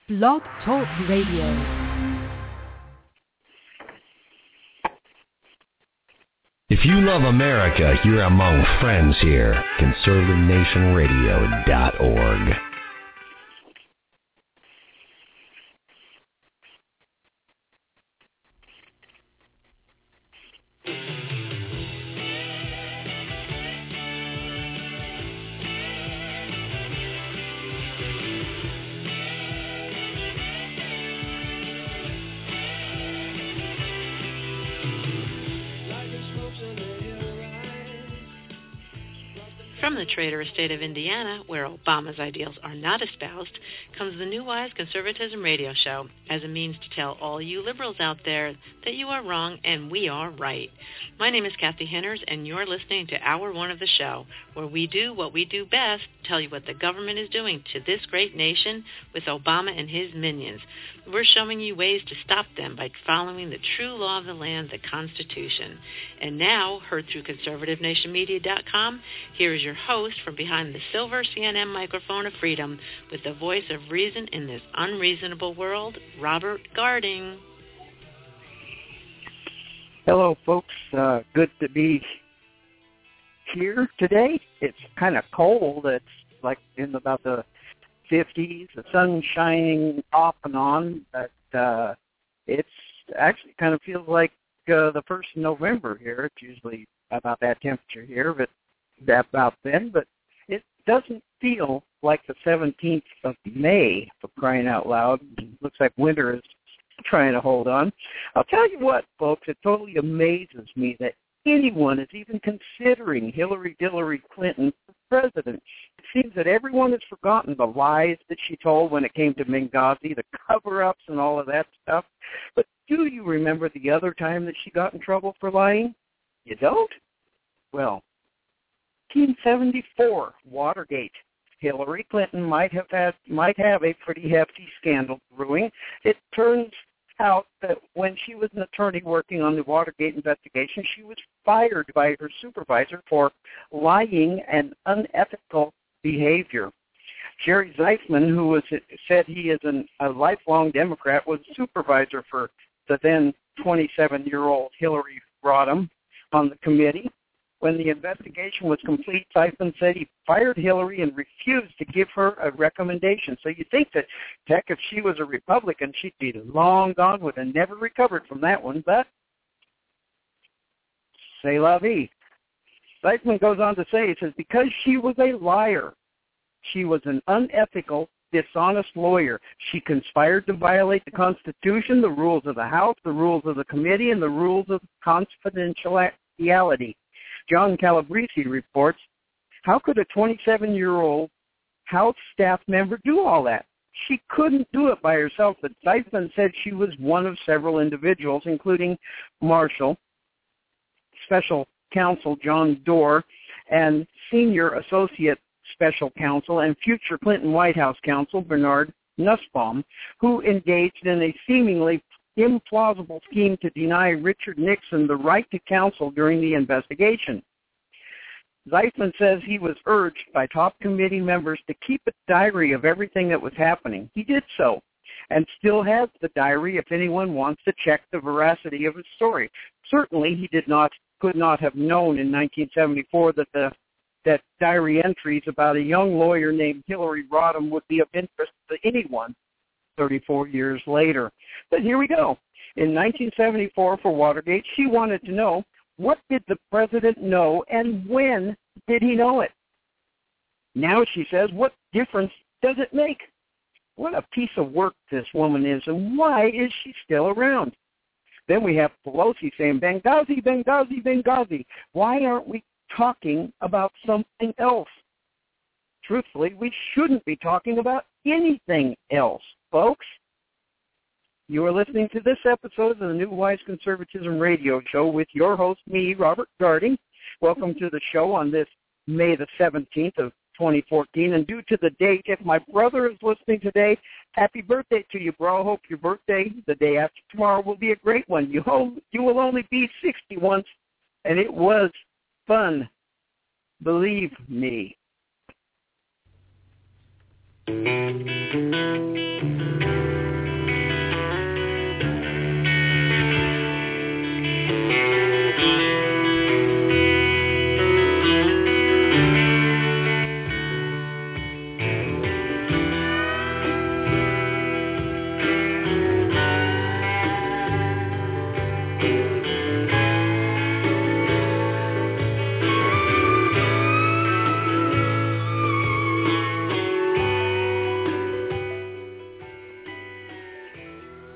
Blog Talk Radio. If you love America, you're among friends here. ConservativeNationRadio.org. From the traitorous state of Indiana, where Obama's ideals are not espoused, comes the New Wise Conservatism Radio Show as a means to tell all you liberals out there that you are wrong and we are right. My name is Kathy Henners, and you're listening to Hour 1 of the show, where we do what we do best, tell you what the government is doing to this great nation with Obama and his minions. We're showing you ways to stop them by following the true law of the land, the Constitution. And now, heard through ConservativeNationMedia.com, here is your host from behind the silver CNN microphone of freedom with the voice of reason in this unreasonable world, Robert Garding. Hello, folks. Good to be here today. It's kind of cold. It's like in about the 50s. The sun's shining off and on, but it's actually kind of feels like the 1st of November here. It's usually about that temperature here, but about then. But it doesn't feel like the 17th of May, for crying out loud. It looks like winter is trying to hold on. I'll tell you what, folks, it totally amazes me that anyone is even considering Hillary Clinton for president. It seems that everyone has forgotten the lies that she told when it came to Benghazi, the cover-ups and all of that stuff. But do you remember the other time that she got in trouble for lying? You don't? Well, 1974, Watergate. Hillary Clinton might have a pretty hefty scandal brewing. It turns out that when she was an attorney working on the Watergate investigation, she was fired by her supervisor for lying and unethical behavior. Jerry Zeisman, who said he is a lifelong Democrat, was supervisor for the then 27-year-old Hillary Rodham on the committee. When the investigation was complete, Zeisman said he fired Hillary and refused to give her a recommendation. So you think that, heck, if she was a Republican, she'd be long gone, would have never recovered from that one. But c'est la vie. Zeisman goes on to say, he says, because she was a liar, she was an unethical, dishonest lawyer. She conspired to violate the Constitution, the rules of the House, the rules of the committee, and the rules of confidentiality. John Calabrese reports, how could a 27-year-old House staff member do all that? She couldn't do it by herself, but Zeisman said she was one of several individuals, including Marshall, Special Counsel John Doerr, and Senior Associate Special Counsel and future Clinton White House counsel Bernard Nussbaum, who engaged in a seemingly implausible scheme to deny Richard Nixon the right to counsel during the investigation. Zeisman says he was urged by top committee members to keep a diary of everything that was happening. He did so, and still has the diary if anyone wants to check the veracity of his story. Certainly he could not have known in 1974 that diary entries about a young lawyer named Hillary Rodham would be of interest to anyone 34 years later. But here we go. In 1974 for Watergate, she wanted to know, what did the president know and when did he know it? Now she says, what difference does it make? What a piece of work this woman is, and why is she still around? Then we have Pelosi saying, Benghazi, Benghazi, Benghazi. Why aren't we talking about something else? Truthfully, we shouldn't be talking about anything else, folks. You are listening to this episode of the New Wise Conservatism Radio Show with your host, me, Robert Garding. Welcome to the show on this May the 17th of 2014. And due to the date, if my brother is listening today, happy birthday to you, bro. I hope your birthday, the day after tomorrow, will be a great one. You will only be 60 once, and it was fun. Believe me.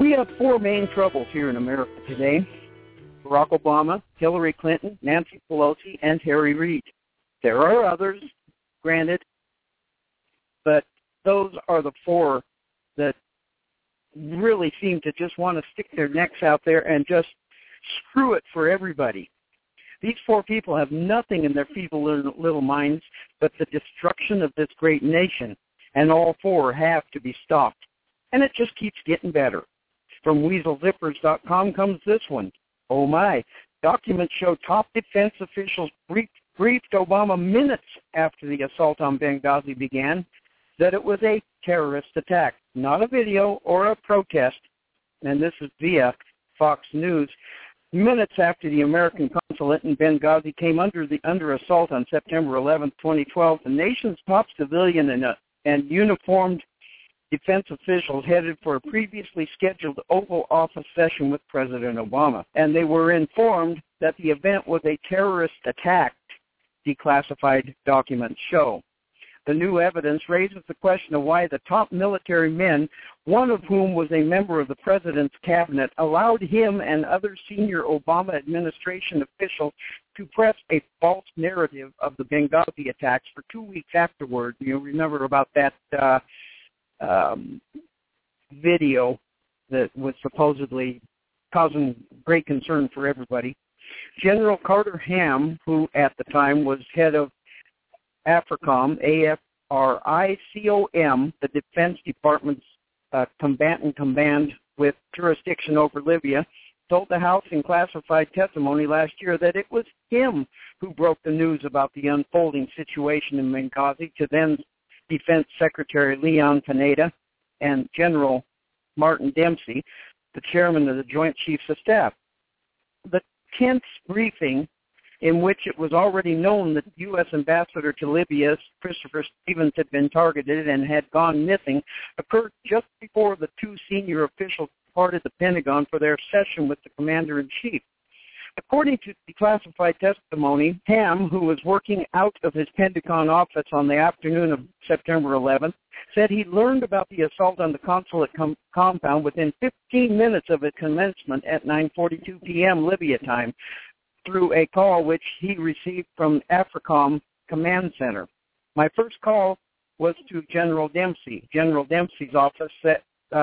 We have four main troubles here in America today: Barack Obama, Hillary Clinton, Nancy Pelosi, and Harry Reid. There are others, granted, but those are the four that really seem to just want to stick their necks out there and just screw it for everybody. These four people have nothing in their feeble little minds but the destruction of this great nation, and all four have to be stopped. And it just keeps getting better. From WeaselZippers.com comes this one. Oh my, documents show top defense officials briefed Obama minutes after the assault on Benghazi began that it was a terrorist attack, not a video or a protest. And this is via Fox News. Minutes after the American consulate in Benghazi came under assault on September 11, 2012, the nation's top civilian and uniformed defense officials headed for a previously scheduled Oval Office session with President Obama. And they were informed that the event was a terrorist attack, declassified documents show. The new evidence raises the question of why the top military men, one of whom was a member of the president's cabinet, allowed him and other senior Obama administration officials to press a false narrative of the Benghazi attacks for 2 weeks afterward. You remember about that video that was supposedly causing great concern for everybody. General Carter Ham, who at the time was head of AFRICOM, AFRICOM, the Defense Department's combatant command with jurisdiction over Libya, told the House in classified testimony last year that it was him who broke the news about the unfolding situation in Benghazi to then Defense Secretary Leon Panetta and General Martin Dempsey, the chairman of the Joint Chiefs of Staff. The tense briefing, in which it was already known that the U.S. ambassador to Libya, Christopher Stevens, had been targeted and had gone missing, occurred just before the two senior officials departed the Pentagon for their session with the commander-in-chief. According to declassified testimony, Ham, who was working out of his Pentagon office on the afternoon of September 11th, said he learned about the assault on the consulate compound within 15 minutes of its commencement at 9:42 p.m. Libya time through a call which he received from AFRICOM Command Center. My first call was to General Dempsey. General Dempsey's office said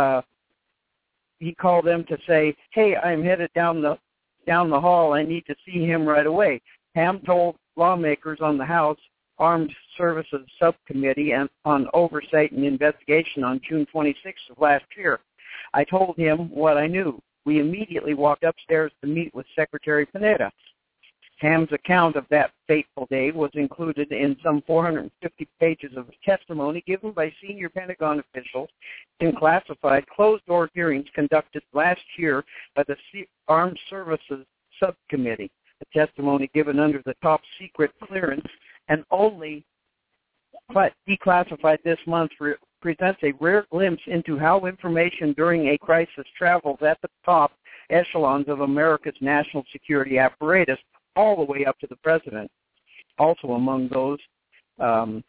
he called them to say, "Hey, I'm headed down the hall. I need to see him right away." Ham told lawmakers on the House Armed Services Subcommittee on Oversight and Investigation on June 26th of last year. "I told him what I knew. We immediately walked upstairs to meet with Secretary Panetta." Ham's account of that fateful day was included in some 450 pages of testimony given by senior Pentagon officials in classified closed-door hearings conducted last year by the Armed Services Subcommittee. The testimony given under the top secret clearance and only declassified this month presents a rare glimpse into how information during a crisis travels at the top echelons of America's national security apparatus, all the way up to the president. Also among those those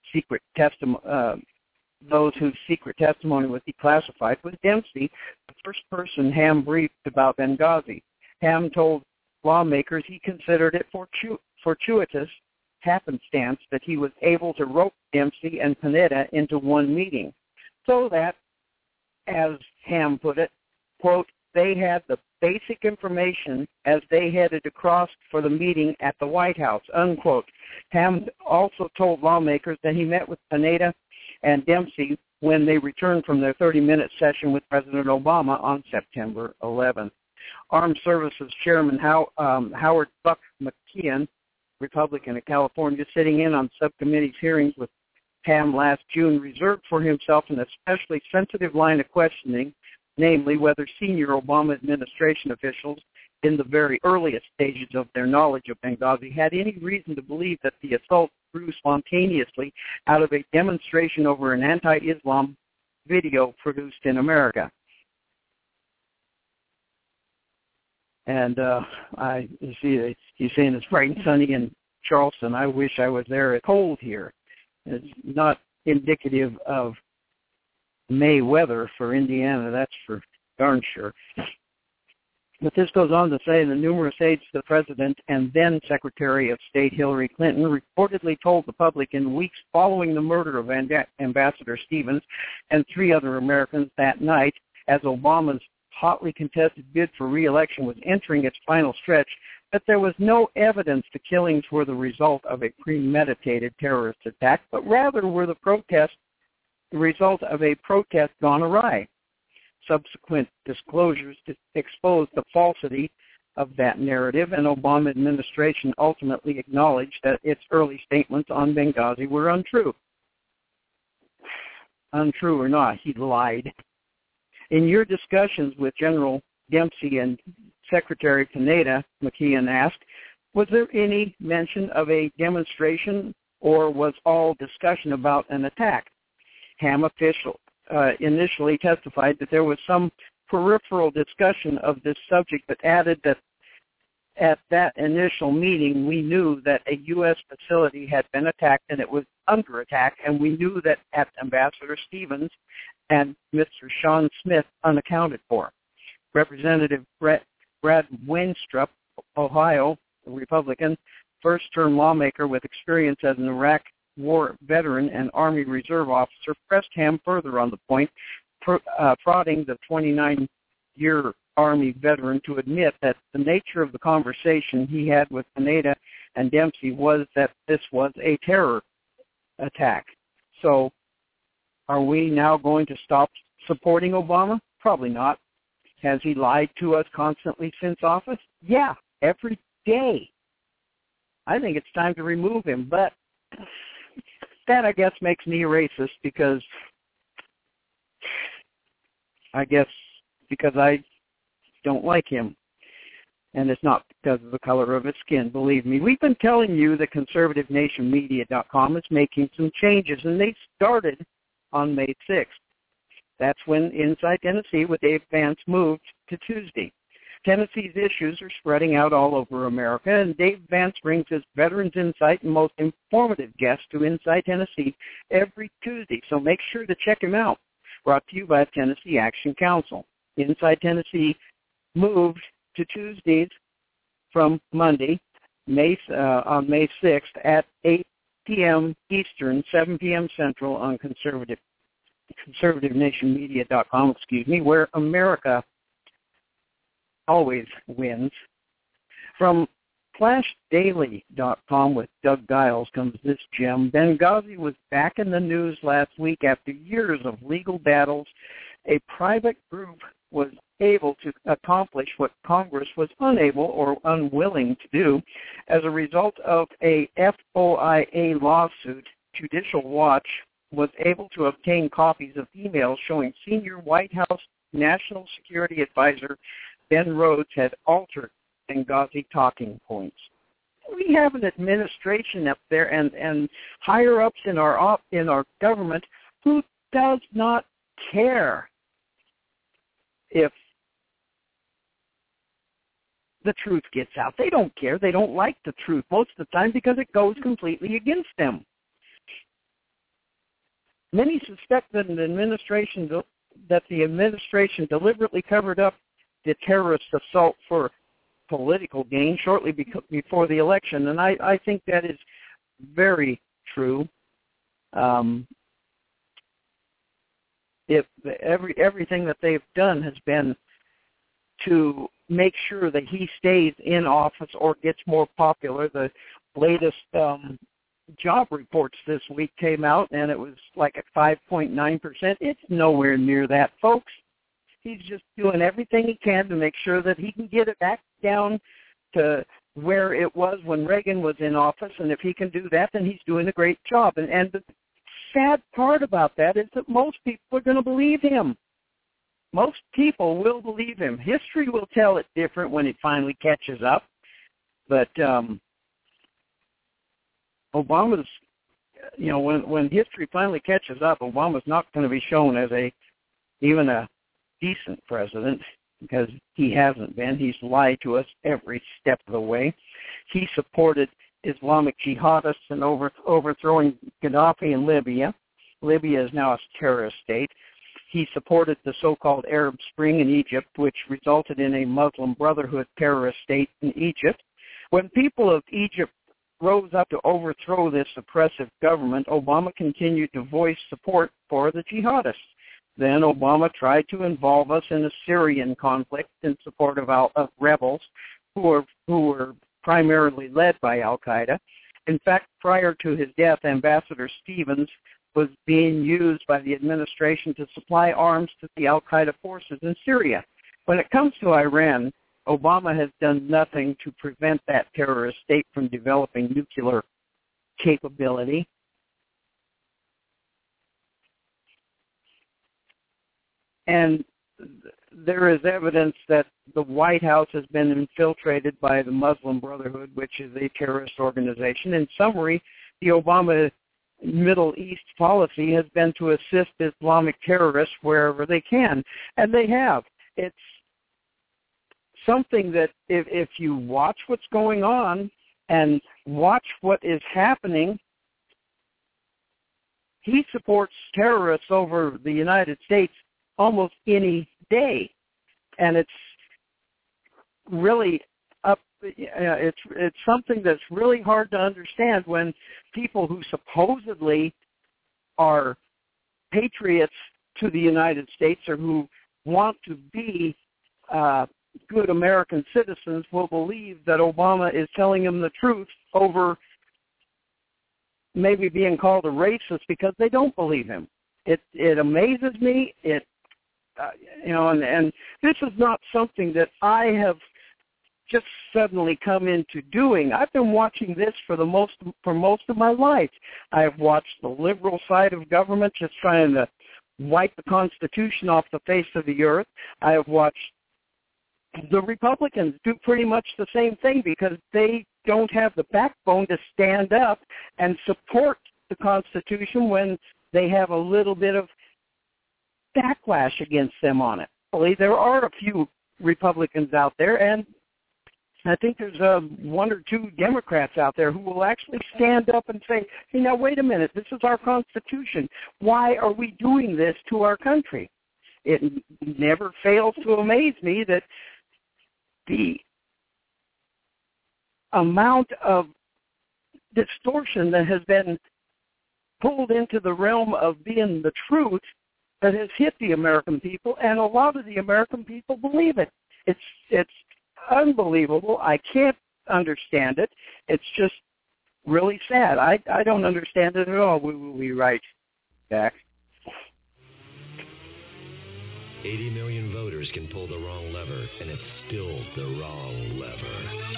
whose secret testimony was declassified was Dempsey, the first person Ham briefed about Benghazi. Ham told lawmakers he considered it fortuitous happenstance that he was able to rope Dempsey and Panetta into one meeting, so that, as Ham put it, quote, they had the basic information as they headed across for the meeting at the White House, unquote. Ham also told lawmakers that he met with Panetta and Dempsey when they returned from their 30-minute session with President Obama on September 11th. Armed Services Chairman Howard Buck McKeon, Republican of California, sitting in on subcommittee's hearings with Ham last June, reserved for himself an especially sensitive line of questioning, namely whether senior Obama administration officials in the very earliest stages of their knowledge of Benghazi had any reason to believe that the assault grew spontaneously out of a demonstration over an anti-Islam video produced in America. And you see, he's saying it's bright and sunny in Charleston. I wish I was there. It's cold here. It's not indicative of May weather for Indiana, that's for darn sure. But this goes on to say the numerous aides to the president and then Secretary of State Hillary Clinton reportedly told the public in weeks following the murder of Ambassador Stevens and 3 other Americans that night, as Obama's hotly contested bid for re-election was entering its final stretch, that there was no evidence the killings were the result of a premeditated terrorist attack, but rather were the result of a protest gone awry. Subsequent disclosures exposed the falsity of that narrative, and Obama administration ultimately acknowledged that its early statements on Benghazi were untrue. Untrue or not, he lied. In your discussions with General Dempsey and Secretary Pineda, McKeon asked, was there any mention of a demonstration or was all discussion about an attack? Ham official initially testified that there was some peripheral discussion of this subject, but added that at that initial meeting we knew that a U.S. facility had been attacked and it was under attack, and we knew that at Ambassador Stevens and Mr. Sean Smith unaccounted for. Representative Brad Wenstrup, Ohio, a Republican, first-term lawmaker with experience as an Iraq War veteran and Army Reserve officer, pressed Ham further on the point, prodding the 29-year Army veteran to admit that the nature of the conversation he had with Pineda and Dempsey was that this was a terror attack. So are we now going to stop supporting Obama? Probably not. Has he lied to us constantly since office? Yeah, every day. I think it's time to remove him, but that, I guess, makes me a racist because I don't like him. And it's not because of the color of his skin, believe me. We've been telling you that ConservativeNationMedia.com is making some changes, and they started on May 6th. That's when Inside Tennessee with Dave Vance moved to Tuesday. Tennessee's issues are spreading out all over America, and Dave Vance brings his veterans' insight and most informative guests to Inside Tennessee every Tuesday, so make sure to check him out. Brought to you by Tennessee Action Council. Inside Tennessee moved to Tuesdays from Monday, on May 6th at 8 p.m. Eastern, 7 p.m. Central on ConservativeNationMedia.com, where America always wins. From FlashDaily.com with Doug Giles comes this gem. Benghazi was back in the news last week after years of legal battles. A private group was able to accomplish what Congress was unable or unwilling to do. As a result of a FOIA lawsuit, Judicial Watch was able to obtain copies of emails showing senior White House National Security Advisor Ben Rhodes had altered Benghazi talking points. We have an administration up there and higher ups in our government who does not care if the truth gets out. They don't care. They don't like the truth most of the time because it goes completely against them. Many suspect that the administration deliberately covered up the terrorist assault for political gain shortly before the election, and I think that is very true. Everything that they've done has been to make sure that he stays in office or gets more popular. The latest job reports this week came out, and it was like at 5.9%. It's nowhere near that, folks. He's just doing everything he can to make sure that he can get it back down to where it was when Reagan was in office, and if he can do that, then he's doing a great job. And the sad part about that is that most people are going to believe him. Most people will believe him. History will tell it different when it finally catches up. But Obama's, when history finally catches up, Obama's not going to be shown as even a decent president, because he hasn't been. He's lied to us every step of the way. He supported Islamic jihadists and overthrowing Gaddafi in Libya. Libya is now a terrorist state. he supported the so-called Arab Spring in Egypt, which resulted in a Muslim Brotherhood terrorist state in Egypt. When people of Egypt rose up to overthrow this oppressive government, Obama continued to voice support for the jihadists. Then Obama tried to involve us in a Syrian conflict in support of rebels who were primarily led by al-Qaeda. In fact, prior to his death, Ambassador Stevens was being used by the administration to supply arms to the al-Qaeda forces in Syria. When it comes to Iran, Obama has done nothing to prevent that terrorist state from developing nuclear capability. And there is evidence that the White House has been infiltrated by the Muslim Brotherhood, which is a terrorist organization. In summary, the Obama Middle East policy has been to assist Islamic terrorists wherever they can, and they have. It's something that if you watch what's going on and watch what is happening, he supports terrorists over the United States almost any day, and it's really it's something that's really hard to understand when people who supposedly are patriots to the United States or who want to be good American citizens will believe that Obama is telling them the truth over maybe being called a racist because they don't believe him. It amazes me. And this is not something that I have just suddenly come into doing. I've been watching this for most of my life. I have watched the liberal side of government just trying to wipe the Constitution off the face of the earth. I have watched the Republicans do pretty much the same thing because they don't have the backbone to stand up and support the Constitution when they have a little bit of backlash against them on it. There are a few Republicans out there, and I think there's one or two Democrats out there who will actually stand up and say, hey, now wait a minute, this is our Constitution. Why are we doing this to our country? It never fails to amaze me that the amount of distortion that has been pulled into the realm of being the truth that has hit the American people, and a lot of the American people believe it. It's unbelievable. I can't understand it. It's just really sad. I don't understand it at all. We will be right back. 80 million voters can pull the wrong lever, and it's still the wrong lever.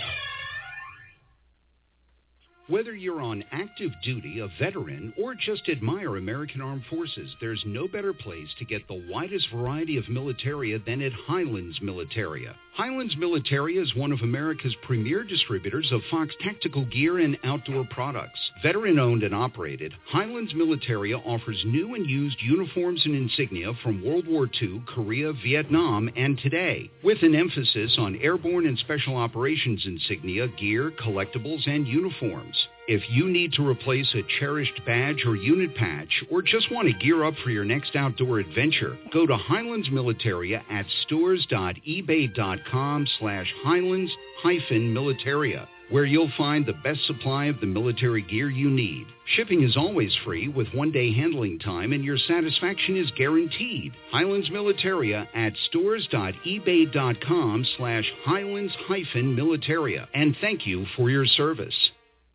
Whether you're on active duty, a veteran, or just admire American Armed Forces, there's no better place to get the widest variety of militaria than at Highlands Militaria. Highlands Militaria is one of America's premier distributors of Fox tactical gear and outdoor products. Veteran-owned and operated, Highlands Militaria offers new and used uniforms and insignia from World War II, Korea, Vietnam, and today, with an emphasis on airborne and special operations insignia, gear, collectibles, and uniforms. If you need to replace a cherished badge or unit patch, or just want to gear up for your next outdoor adventure, go to Highlands Militaria at stores.ebay.com/Highlands-Militaria, where you'll find the best supply of the military gear you need. Shipping is always free with one-day handling time, and your satisfaction is guaranteed. Highlands Militaria at stores.ebay.com/Highlands-Militaria. And thank you for your service.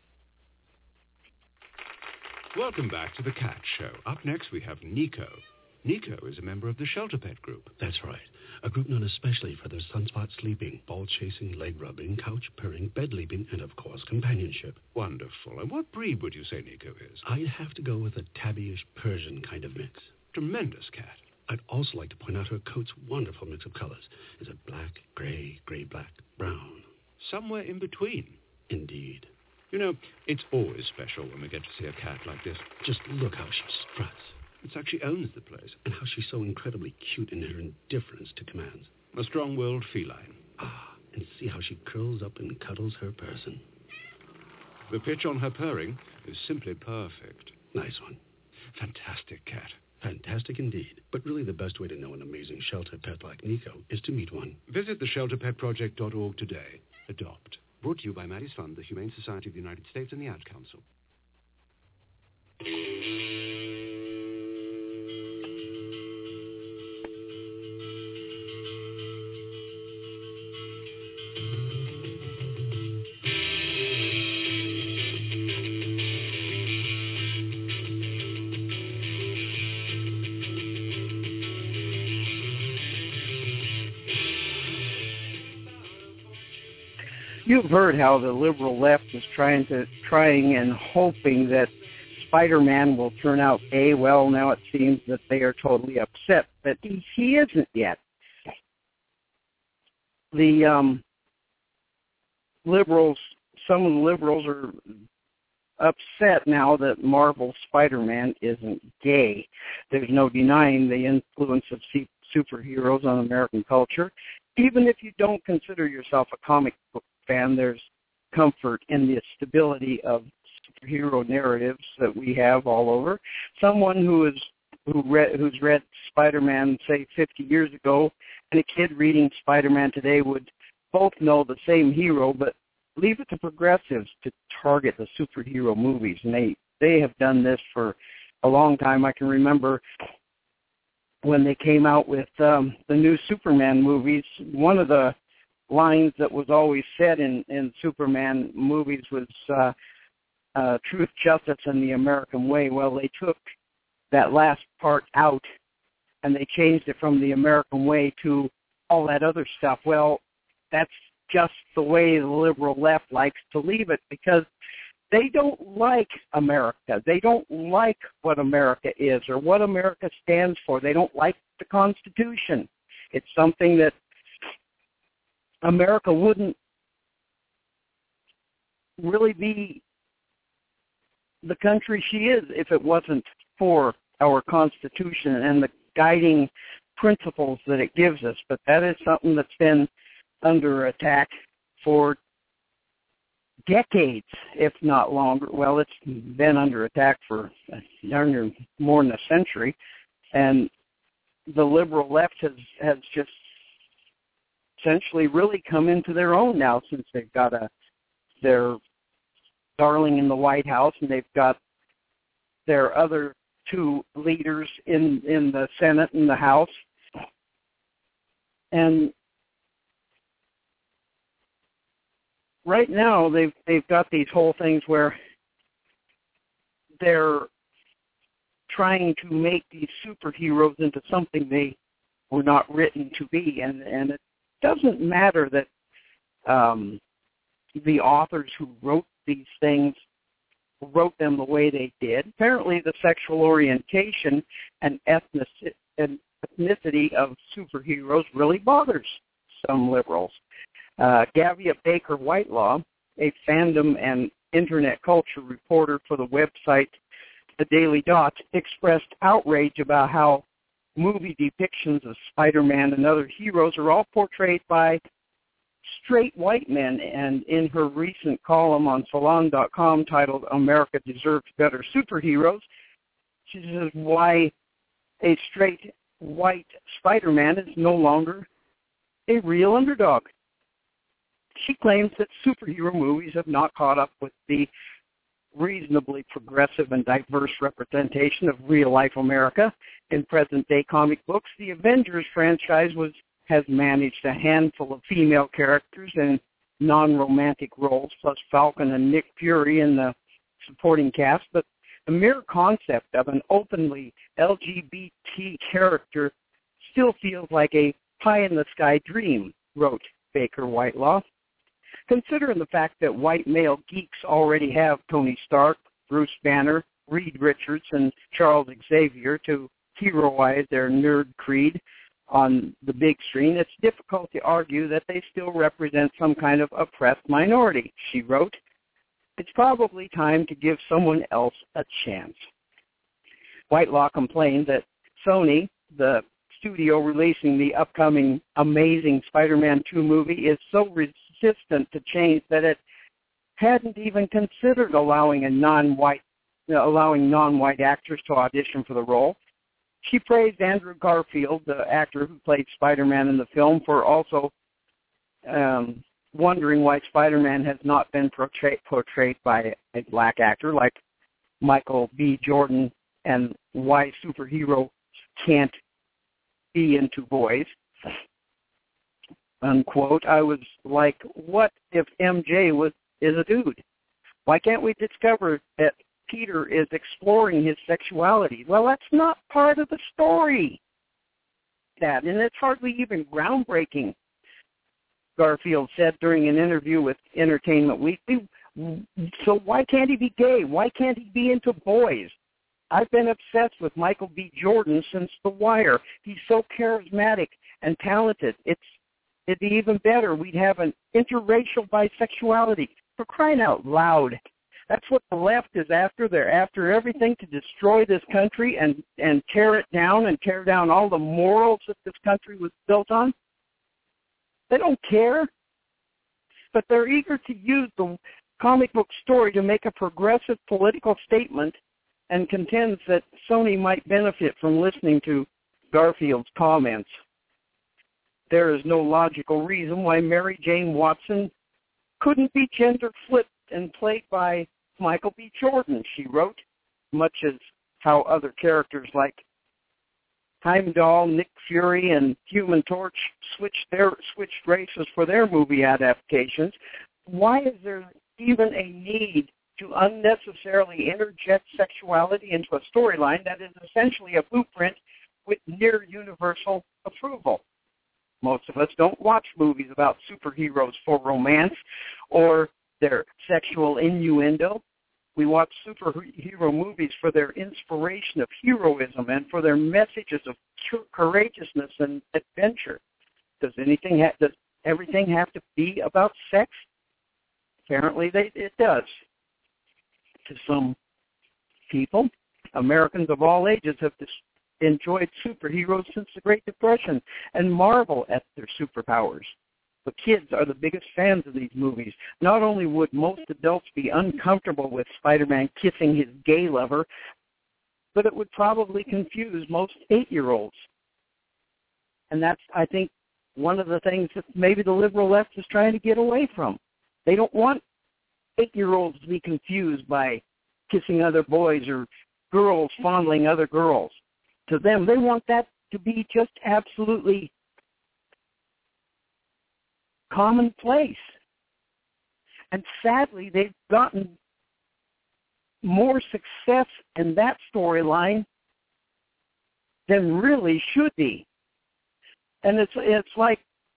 Welcome back to The Cat Show. Up next, we have Nico. Nico is a member of the Shelter Pet Group. That's right. A group known especially for their sunspot sleeping, ball chasing, leg rubbing, couch purring, bed leaping, and of course, companionship. Wonderful. And what breed would you say Nico is? I'd have to go with a tabbyish Persian kind of mix. Tremendous cat. I'd also like to point out her coat's wonderful mix of colors. Is it black, gray, gray-black, brown? Somewhere in between. Indeed. You know, it's always special when we get to see a cat like this. Just look how she struts. It's like she owns the place. And how she's so incredibly cute in her indifference to commands. A strong-willed feline. Ah, and see how she curls up and cuddles her person. The pitch on her purring is simply perfect. Nice one. Fantastic cat. Fantastic indeed. But really the best way to know an amazing shelter pet like Nico is to meet one. Visit theshelterpetproject.org today. Adopt. Brought to you by Maddie's Fund, the Humane Society of the United States, and the Ad Council. You've heard how the liberal left is trying and hoping that Spider-Man will turn out gay. Well, now it seems that they are totally upset that he isn't yet. The liberals, some of the liberals are upset now that Marvel's Spider-Man isn't gay. There's no denying the influence of superheroes on American culture. Even if you don't consider yourself a comic book fan, there's comfort in the stability of superhero narratives that we have all over. Someone who's read Spider-Man, say, 50 years ago, and a kid reading Spider-Man today would both know the same hero, but leave it to progressives to target the superhero movies. And they have done this for a long time. I can remember when they came out with the new Superman movies, one of the lines that was always said in Superman movies was truth, justice, and the American way. Well, they took that last part out, and they changed it from the American way to all that other stuff. Well, that's just the way the liberal left likes to leave it, because they don't like America. They don't like what America is or what America stands for. They don't like the Constitution. It's something that America wouldn't really be the country she is if it wasn't for our Constitution and the guiding principles that it gives us. But that is something that's been under attack for decades, if not longer. Well, it's been under attack for more than a century, and the liberal left has just essentially really come into their own now, since they've got their darling in the White House, and they've got their other two leaders in the Senate and the House. And right now they've got these whole things where they're trying to make these superheroes into something they were not written to be, and it doesn't matter that the authors who wrote these things wrote them the way they did. Apparently the sexual orientation and ethnicity of superheroes really bothers some liberals. Gavia Baker Whitelaw, a fandom and internet culture reporter for the website The Daily Dot, expressed outrage about how movie depictions of Spider-Man and other heroes are all portrayed by straight white men. And in her recent column on Salon.com titled America Deserves Better Superheroes, she says why a straight white Spider-Man is no longer a real underdog. She claims that superhero movies have not caught up with the reasonably progressive and diverse representation of real-life America in present-day comic books. The Avengers franchise has managed a handful of female characters in non-romantic roles, plus Falcon and Nick Fury in the supporting cast, but the mere concept of an openly LGBT character still feels like a pie-in-the-sky dream, wrote Baker Whitelaw. Considering the fact that white male geeks already have Tony Stark, Bruce Banner, Reed Richards, and Charles Xavier to heroize their nerd creed on the big screen, it's difficult to argue that they still represent some kind of oppressed minority, she wrote. It's probably time to give someone else a chance. Whitelaw complained that Sony, the studio releasing the upcoming Amazing Spider-Man 2 movie, is so resistant to change that it hadn't even considered allowing non-white actors to audition for the role. She praised Andrew Garfield, the actor who played Spider-Man in the film, for also wondering why Spider-Man has not been portrayed by a black actor like Michael B. Jordan, and why superhero can't be into boys. Unquote. I was like, what if MJ is a dude? Why can't we discover that Peter is exploring his sexuality? Well, that's not part of the story. And it's hardly even groundbreaking, Garfield said during an interview with Entertainment Weekly. So why can't he be gay? Why can't he be into boys? I've been obsessed with Michael B. Jordan since The Wire. He's so charismatic and talented. It'd be even better. We'd have an interracial bisexuality. For crying out loud. That's what the left is after. They're after everything to destroy this country and tear it down and tear down all the morals that this country was built on. They don't care. But they're eager to use the comic book story to make a progressive political statement, and contends that Sony might benefit from listening to Garfield's comments. There is no logical reason why Mary Jane Watson couldn't be gender flipped and played by Michael B. Jordan, she wrote, much as how other characters like Heimdall, Nick Fury, and Human Torch switched races for their movie adaptations. Why is there even a need to unnecessarily interject sexuality into a storyline that is essentially a blueprint with near universal approval? Most of us don't watch movies about superheroes for romance or their sexual innuendo. We watch superhero movies for their inspiration of heroism and for their messages of courageousness and adventure. Does everything have to be about sex? Apparently it does. To some people, Americans of all ages have enjoyed superheroes since the Great Depression and marvel at their superpowers. The kids are the biggest fans of these movies. Not only would most adults be uncomfortable with Spider-Man kissing his gay lover, but it would probably confuse most 8-year-olds. And that's, I think, one of the things that maybe the liberal left is trying to get away from. They don't want 8-year-olds to be confused by kissing other boys or girls fondling other girls. To them, they want that to be just absolutely commonplace. And sadly, they've gotten more success in that storyline than really should be. And it's like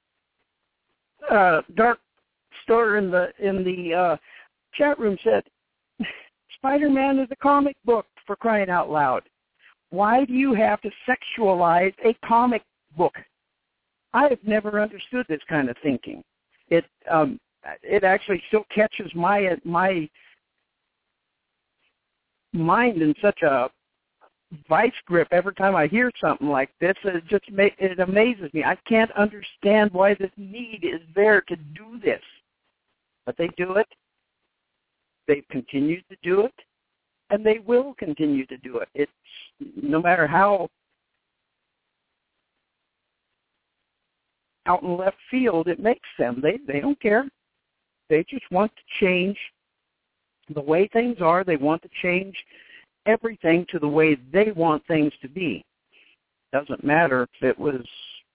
Dark Star in the chat room said, Spider-Man is a comic book, for crying out loud. Why do you have to sexualize a comic book? I have never understood this kind of thinking. It actually still catches my mind in such a vice grip every time I hear something like this. It amazes me. I can't understand why this need is there to do this. But they do it. They've continued to do it. And they will continue to do it. It's no matter how out in left field it makes them. They don't care. They just want to change the way things are. They want to change everything to the way they want things to be. Doesn't matter if it was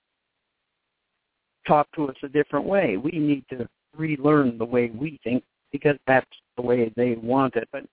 taught to us a different way. We need to relearn the way we think because that's the way they want it. But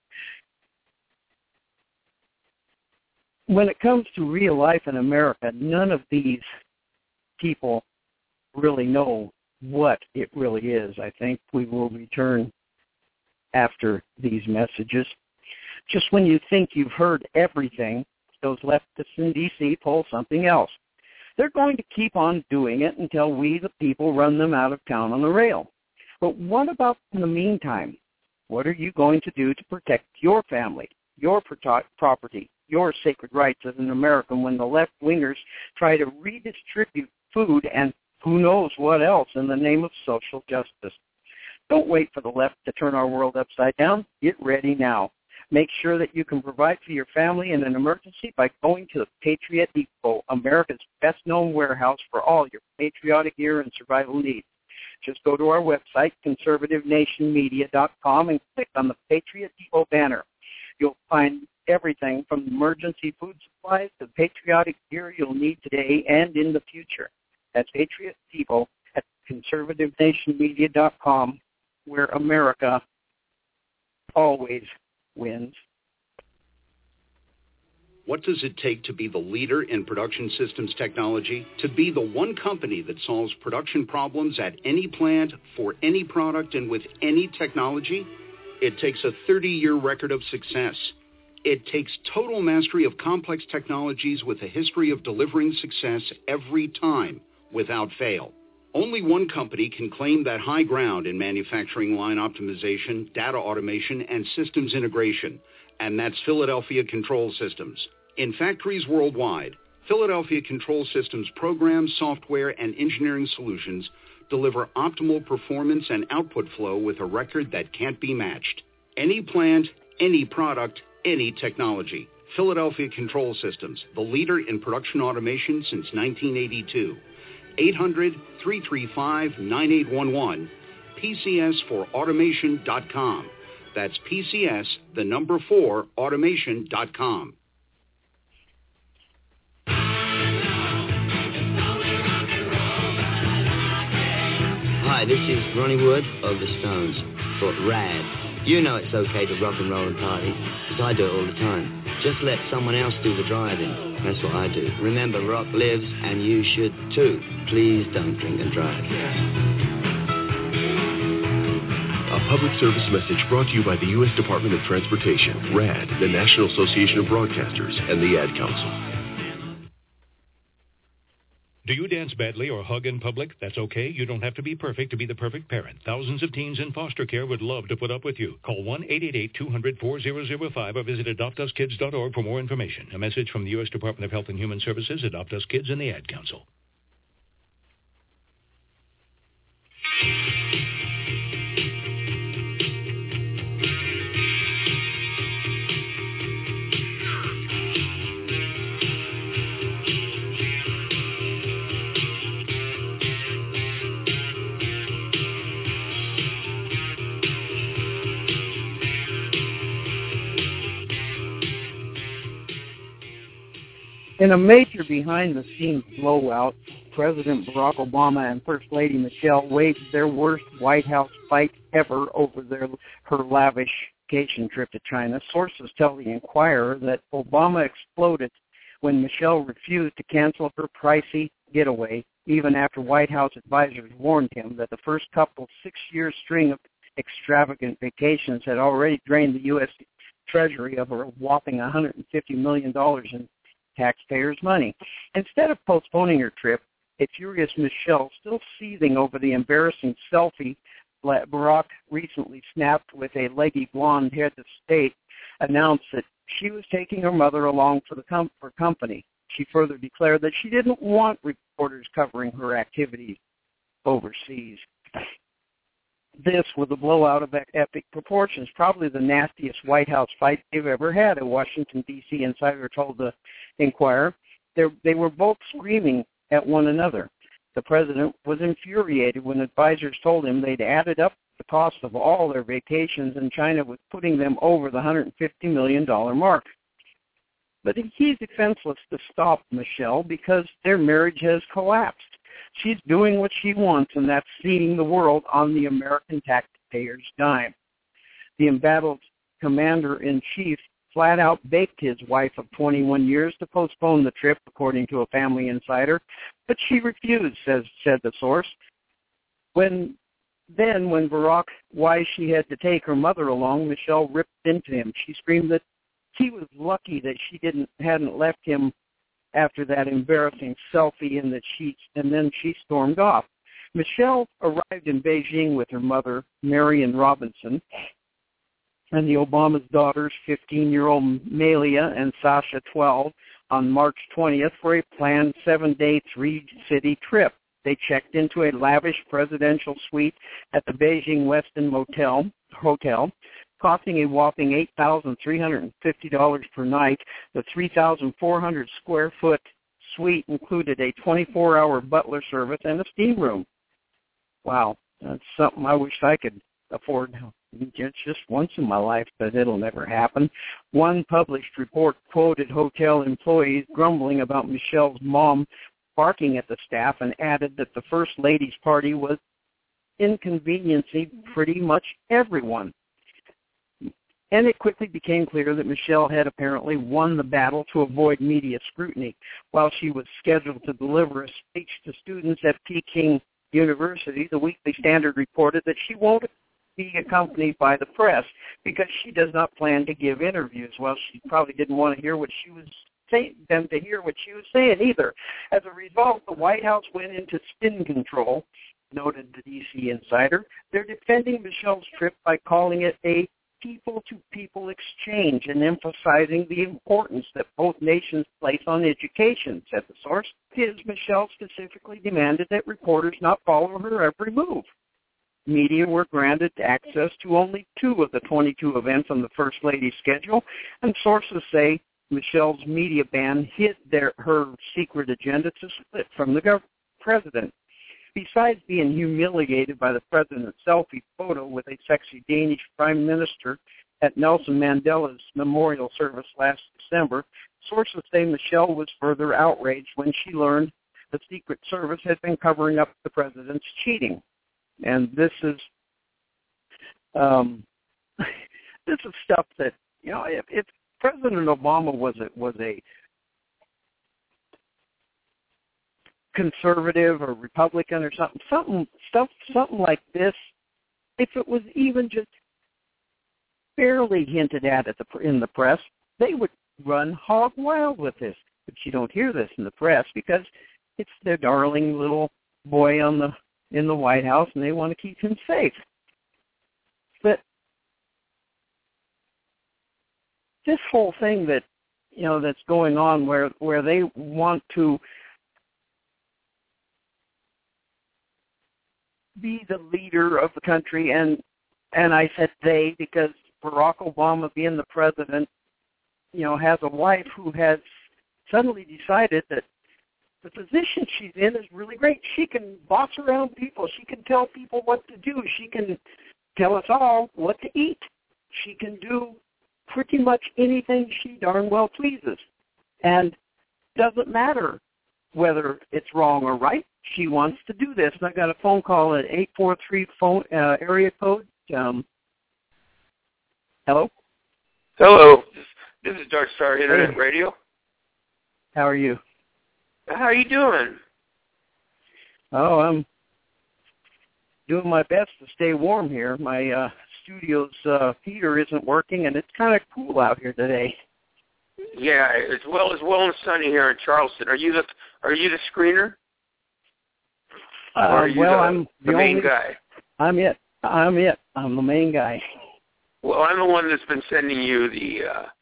when it comes to real life in America, none of these people really know what it really is. I think we will return after these messages. Just when you think you've heard everything, those leftists in D.C. pull something else. They're going to keep on doing it until we, the people, run them out of town on the rail. But what about in the meantime? What are you going to do to protect your family, your property, your sacred rights as an American when the left-wingers try to redistribute food and who knows what else in the name of social justice? Don't wait for the left to turn our world upside down. Get ready now. Make sure that you can provide for your family in an emergency by going to the Patriot Depot, America's best-known warehouse for all your patriotic gear and survival needs. Just go to our website, conservativenationmedia.com, and click on the Patriot Depot banner. You'll find everything from emergency food supplies to patriotic gear you'll need today and in the future. That's Patriot Depot at conservativenationmedia.com, where America always wins. What does it take to be the leader in production systems technology? To be the one company that solves production problems at any plant, for any product, and with any technology? It takes a 30-year record of success. It takes total mastery of complex technologies with a history of delivering success every time, without fail. Only one company can claim that high ground in manufacturing line optimization, data automation, and systems integration, and that's Philadelphia Control Systems. In factories worldwide, Philadelphia Control Systems programs, software, and engineering solutions deliver optimal performance and output flow with a record that can't be matched. Any plant, any product, any technology. Philadelphia Control Systems, the leader in production automation since 1982. 800-335-9811, PCS4automation.com. That's PCS, the number 4, automation.com. Hi, this is Ronnie Wood of the Stones for Rad. You know it's okay to rock and roll and party, because I do it all the time. Just let someone else do the driving. That's what I do. Remember, rock lives, and you should too. Please don't drink and drive. A public service message brought to you by the U.S. Department of Transportation, RAD, the National Association of Broadcasters, and the Ad Council. Do you dance badly or hug in public? That's okay. You don't have to be perfect to be the perfect parent. Thousands of teens in foster care would love to put up with you. Call 1-888-200-4005 or visit AdoptUsKids.org for more information. A message from the U.S. Department of Health and Human Services, Adopt Us Kids, and the Ad Council. In a major behind-the-scenes blowout, President Barack Obama and First Lady Michelle waged their worst White House fight ever over her lavish vacation trip to China. Sources tell the Inquirer that Obama exploded when Michelle refused to cancel her pricey getaway, even after White House advisors warned him that the first couple's 6-year string of extravagant vacations had already drained the U.S. Treasury of a whopping $150 million in taxpayers' money. Instead of postponing her trip, a furious Michelle, still seething over the embarrassing selfie Barack recently snapped with a leggy blonde head of state, announced that she was taking her mother along for company. She further declared that she didn't want reporters covering her activities overseas. This was a blowout of epic proportions, probably the nastiest White House fight they've ever had, a Washington, D.C. insider told the Inquirer. They were both screaming at one another. The president was infuriated when advisors told him they'd added up the cost of all their vacations, and China was putting them over the $150 million mark. But he's defenseless to stop Michelle because their marriage has collapsed. She's doing what she wants, and that's seeing the world on the American taxpayer's dime. The embattled commander-in-chief flat out begged his wife of 21 years to postpone the trip, according to a family insider, but she refused, said the source. When Barack why she had to take her mother along, Michelle ripped into him. She screamed that he was lucky that she hadn't left him after that embarrassing selfie in the sheets, and then she stormed off. Michelle arrived in Beijing with her mother, Marion Robinson, and the Obama's daughters, 15-year-old Malia and Sasha, 12, on March 20th for a planned 7-day, 3-city trip. They checked into a lavish presidential suite at the Beijing Westin Hotel. costing a whopping $8,350 per night. The 3,400 square foot suite included a 24-hour butler service and a steam room. Wow, that's something I wish I could afford now. It's just once in my life, but it'll never happen. One published report quoted hotel employees grumbling about Michelle's mom barking at the staff and added that the First Lady's party was inconveniencing pretty much everyone. And it quickly became clear that Michelle had apparently won the battle to avoid media scrutiny. While she was scheduled to deliver a speech to students at Peking University, the Weekly Standard reported that she won't be accompanied by the press because she does not plan to give interviews. Well, she probably didn't want to hear what she was saying, them to hear what she was saying either. As a result, the White House went into spin control, noted the D.C. Insider. They're defending Michelle's trip by calling it a people-to-people exchange and emphasizing the importance that both nations place on education, said the source. Michelle specifically demanded that reporters not follow her every move. Media were granted access to only 2 of the 22 events on the First Lady's schedule, and sources say Michelle's media ban hid her secret agenda to split from the president. Besides being humiliated by the president's selfie photo with a sexy Danish prime minister at Nelson Mandela's memorial service last December, sources say Michelle was further outraged when she learned the Secret Service had been covering up the president's cheating. And this is stuff that, you know, if President Obama was a conservative or Republican or something like this, if it was even just barely hinted at in the press, they would run hog wild with this. But you don't hear this in the press because it's their darling little boy in the White House, and they want to keep him safe. But this whole thing that, you know, that's going on where they want to be the leader of the country, and I said they because Barack Obama, being the president, you know, has a wife who has suddenly decided that the position she's in is really great. She can boss around people. She can tell people what to do. She can tell us all what to eat. She can do pretty much anything she darn well pleases. And doesn't matter whether it's wrong or right. She wants to do this. And I got a phone call at 843 area code. Hello? Hello. This is Dark Star Internet Radio. How are you? How are you doing? Oh, I'm doing my best to stay warm here. My studio's heater isn't working, and it's kind of cool out here today. Yeah, it's well and sunny here in Charleston. Are you the screener? I'm the main guy. I'm it. I'm the main guy. Well, I'm the one that's been sending you the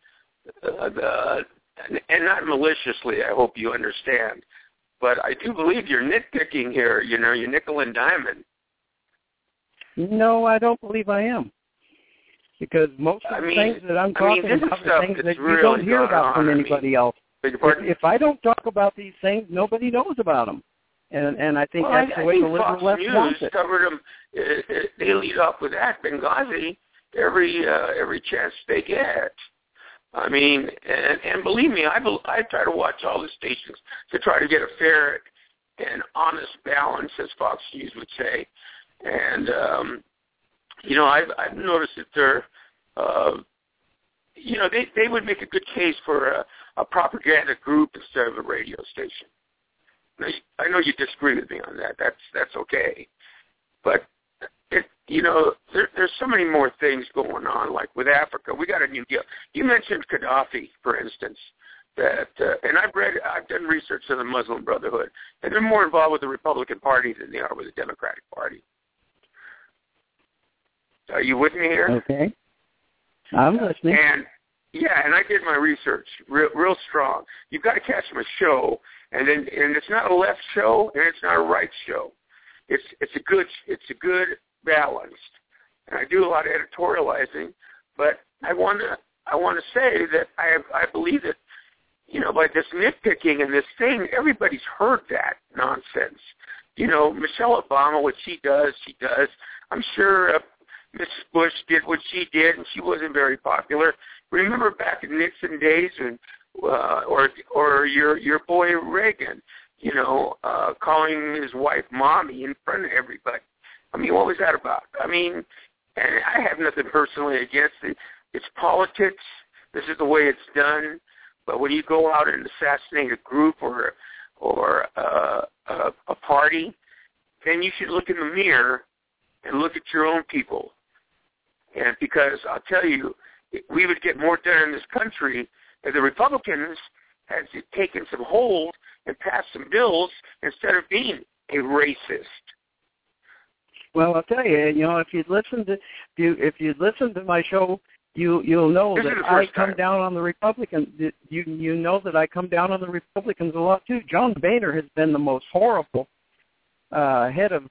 and not maliciously, I hope you understand, but I do believe you're nitpicking here, you know, you're nickel and diamond. No, I don't believe I am. Because most of the things that I'm talking about are things that you don't hear about from anybody else. If I don't talk about these things, nobody knows about them. And I think that's the way the liberal left wants it. Covered them. They lead off with that. Benghazi every chance they get. I mean, and believe me, I try to watch all the stations to try to get a fair and honest balance, as Fox News would say. And you know, I've noticed that they're, you know, they would make a good case for a propaganda group instead of a radio station. I know you disagree with me on that. That's okay, but you know, there's so many more things going on. Like with Africa, we got a new deal. You mentioned Gaddafi, for instance. That and I've done research on the Muslim Brotherhood, and they're more involved with the Republican Party than they are with the Democratic Party. Are you with me here? Okay, I'm listening. And I did my research real strong. You've got to catch my show, and it's not a left show and it's not a right show. It's a good balanced. And I do a lot of editorializing, But I want to say that I believe that, by this nitpicking and this thing, everybody's heard that nonsense. Michelle Obama, what she does. I'm sure Mrs. Bush did what she did, and she wasn't very popular. Remember back in Nixon days, and or your boy Reagan, calling his wife mommy in front of everybody. I mean, what was that about? I mean, and I have nothing personally against it. It's politics. This is the way it's done. But when you go out and assassinate a group or a party, then you should look in the mirror and look at your own people. And because I'll tell you, we would get more done in this country if the Republicans had taken some hold and passed some bills instead of being a racist. Well, I'll tell you, if you'd listen to my show, you'll know that I come down on the Republicans. You know that I come down on the Republicans a lot too. John Boehner has been the most horrible head of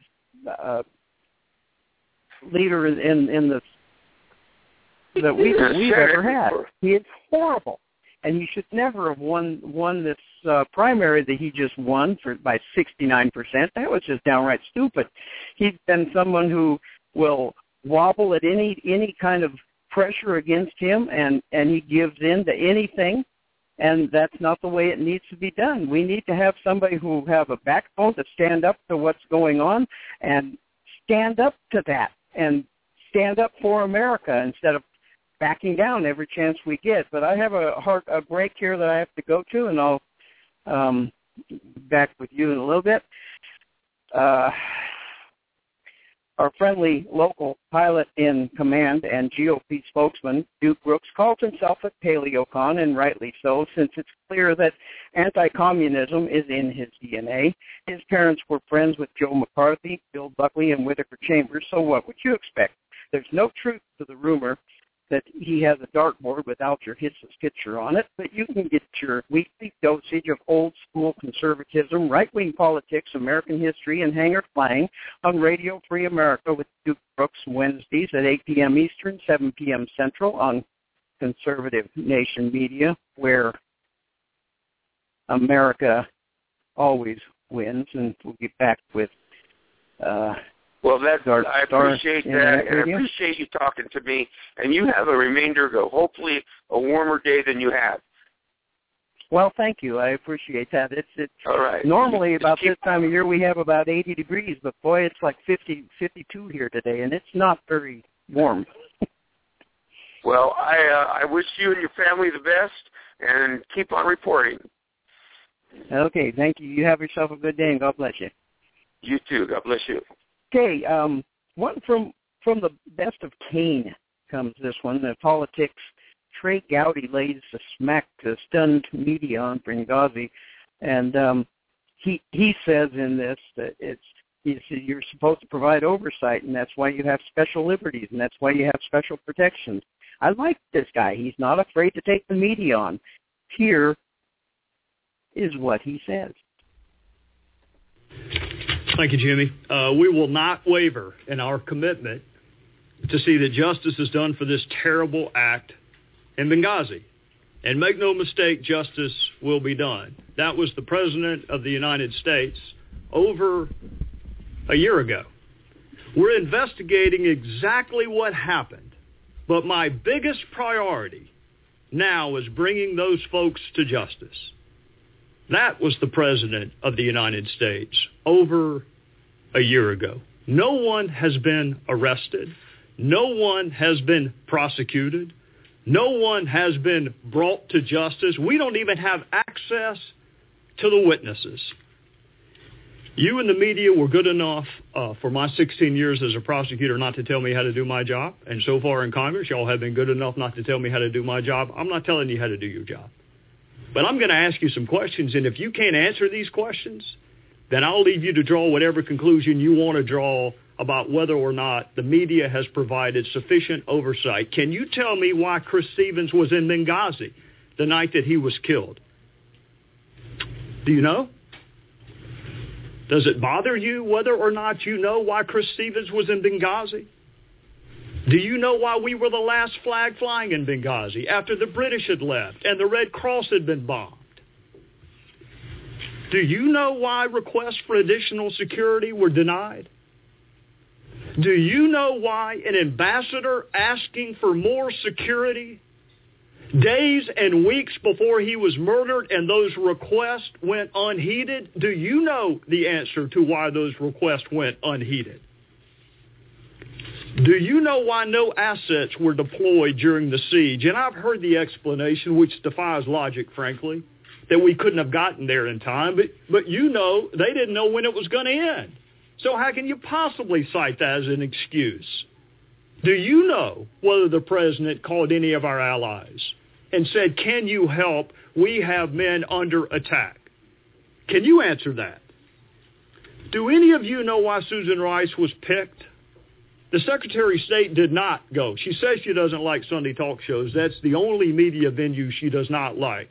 leader in the that we've ever had. He is horrible, and he should never have won this primary that he just won by 69%. That was just downright stupid. He's been someone who will wobble at any kind of pressure against him, and he gives in to anything, and that's not the way it needs to be done. We need to have somebody who have a backbone to stand up to what's going on and stand up to that and stand up for America instead of backing down every chance we get. But I have a break here that I have to go to, and I'll back with you in a little bit. Our friendly local pilot in command and GOP spokesman, Duke Brooks, calls himself a paleocon, and rightly so, since it's clear that anti-communism is in his DNA. His parents were friends with Joe McCarthy, Bill Buckley, and Whittaker Chambers, so what would you expect? There's no truth to the rumor that he has a dartboard without your Hitler's picture on it, but you can get your weekly dosage of old-school conservatism, right-wing politics, American history, and hanger flying on Radio Free America with Duke Brooks Wednesdays at 8 p.m. Eastern, 7 p.m. Central on Conservative Nation Media, where America always wins. And we'll get back with well, I appreciate that, and I appreciate you talking to me. And you have a remainder of hopefully a warmer day than you have. Well, thank you. I appreciate that. It's all right. Normally about this time of year we have about 80 degrees, but boy, it's like 52 here today, and it's not very warm. Well, I wish you and your family the best, and keep on reporting. Okay, thank you. You have yourself a good day, and God bless you. You too. God bless you. Okay, one from the best of Kane comes this one. The politics. Trey Gowdy lays a smack to stunned media on Benghazi, and he says in this that you're supposed to provide oversight, and that's why you have special liberties, and that's why you have special protections. I like this guy. He's not afraid to take the media on. Here is what he says. Thank you, Jimmy. We will not waver in our commitment to see that justice is done for this terrible act in Benghazi. And make no mistake, justice will be done. That was the President of the United States over a year ago. We're investigating exactly what happened. But my biggest priority now is bringing those folks to justice. That was the President of the United States over a year ago. No one has been arrested. No one has been prosecuted. No one has been brought to justice. We don't even have access to the witnesses. You and the media were good enough for my 16 years as a prosecutor not to tell me how to do my job. And so far in Congress, y'all have been good enough not to tell me how to do my job. I'm not telling you how to do your job. But I'm going to ask you some questions, and if you can't answer these questions, then I'll leave you to draw whatever conclusion you want to draw about whether or not the media has provided sufficient oversight. Can you tell me why Chris Stevens was in Benghazi the night that he was killed? Do you know? Does it bother you whether or not you know why Chris Stevens was in Benghazi? Do you know why we were the last flag flying in Benghazi after the British had left and the Red Cross had been bombed? Do you know why requests for additional security were denied? Do you know why an ambassador asking for more security days and weeks before he was murdered and those requests went unheeded? Do you know the answer to why those requests went unheeded? Do you know why no assets were deployed during the siege? And I've heard the explanation, which defies logic, frankly, that we couldn't have gotten there in time. But you know, they didn't know when it was going to end. So how can you possibly cite that as an excuse? Do you know whether the president called any of our allies and said, can you help? We have men under attack. Can you answer that? Do any of you know why Susan Rice was picked? The Secretary of State did not go. She says she doesn't like Sunday talk shows. That's the only media venue she does not like,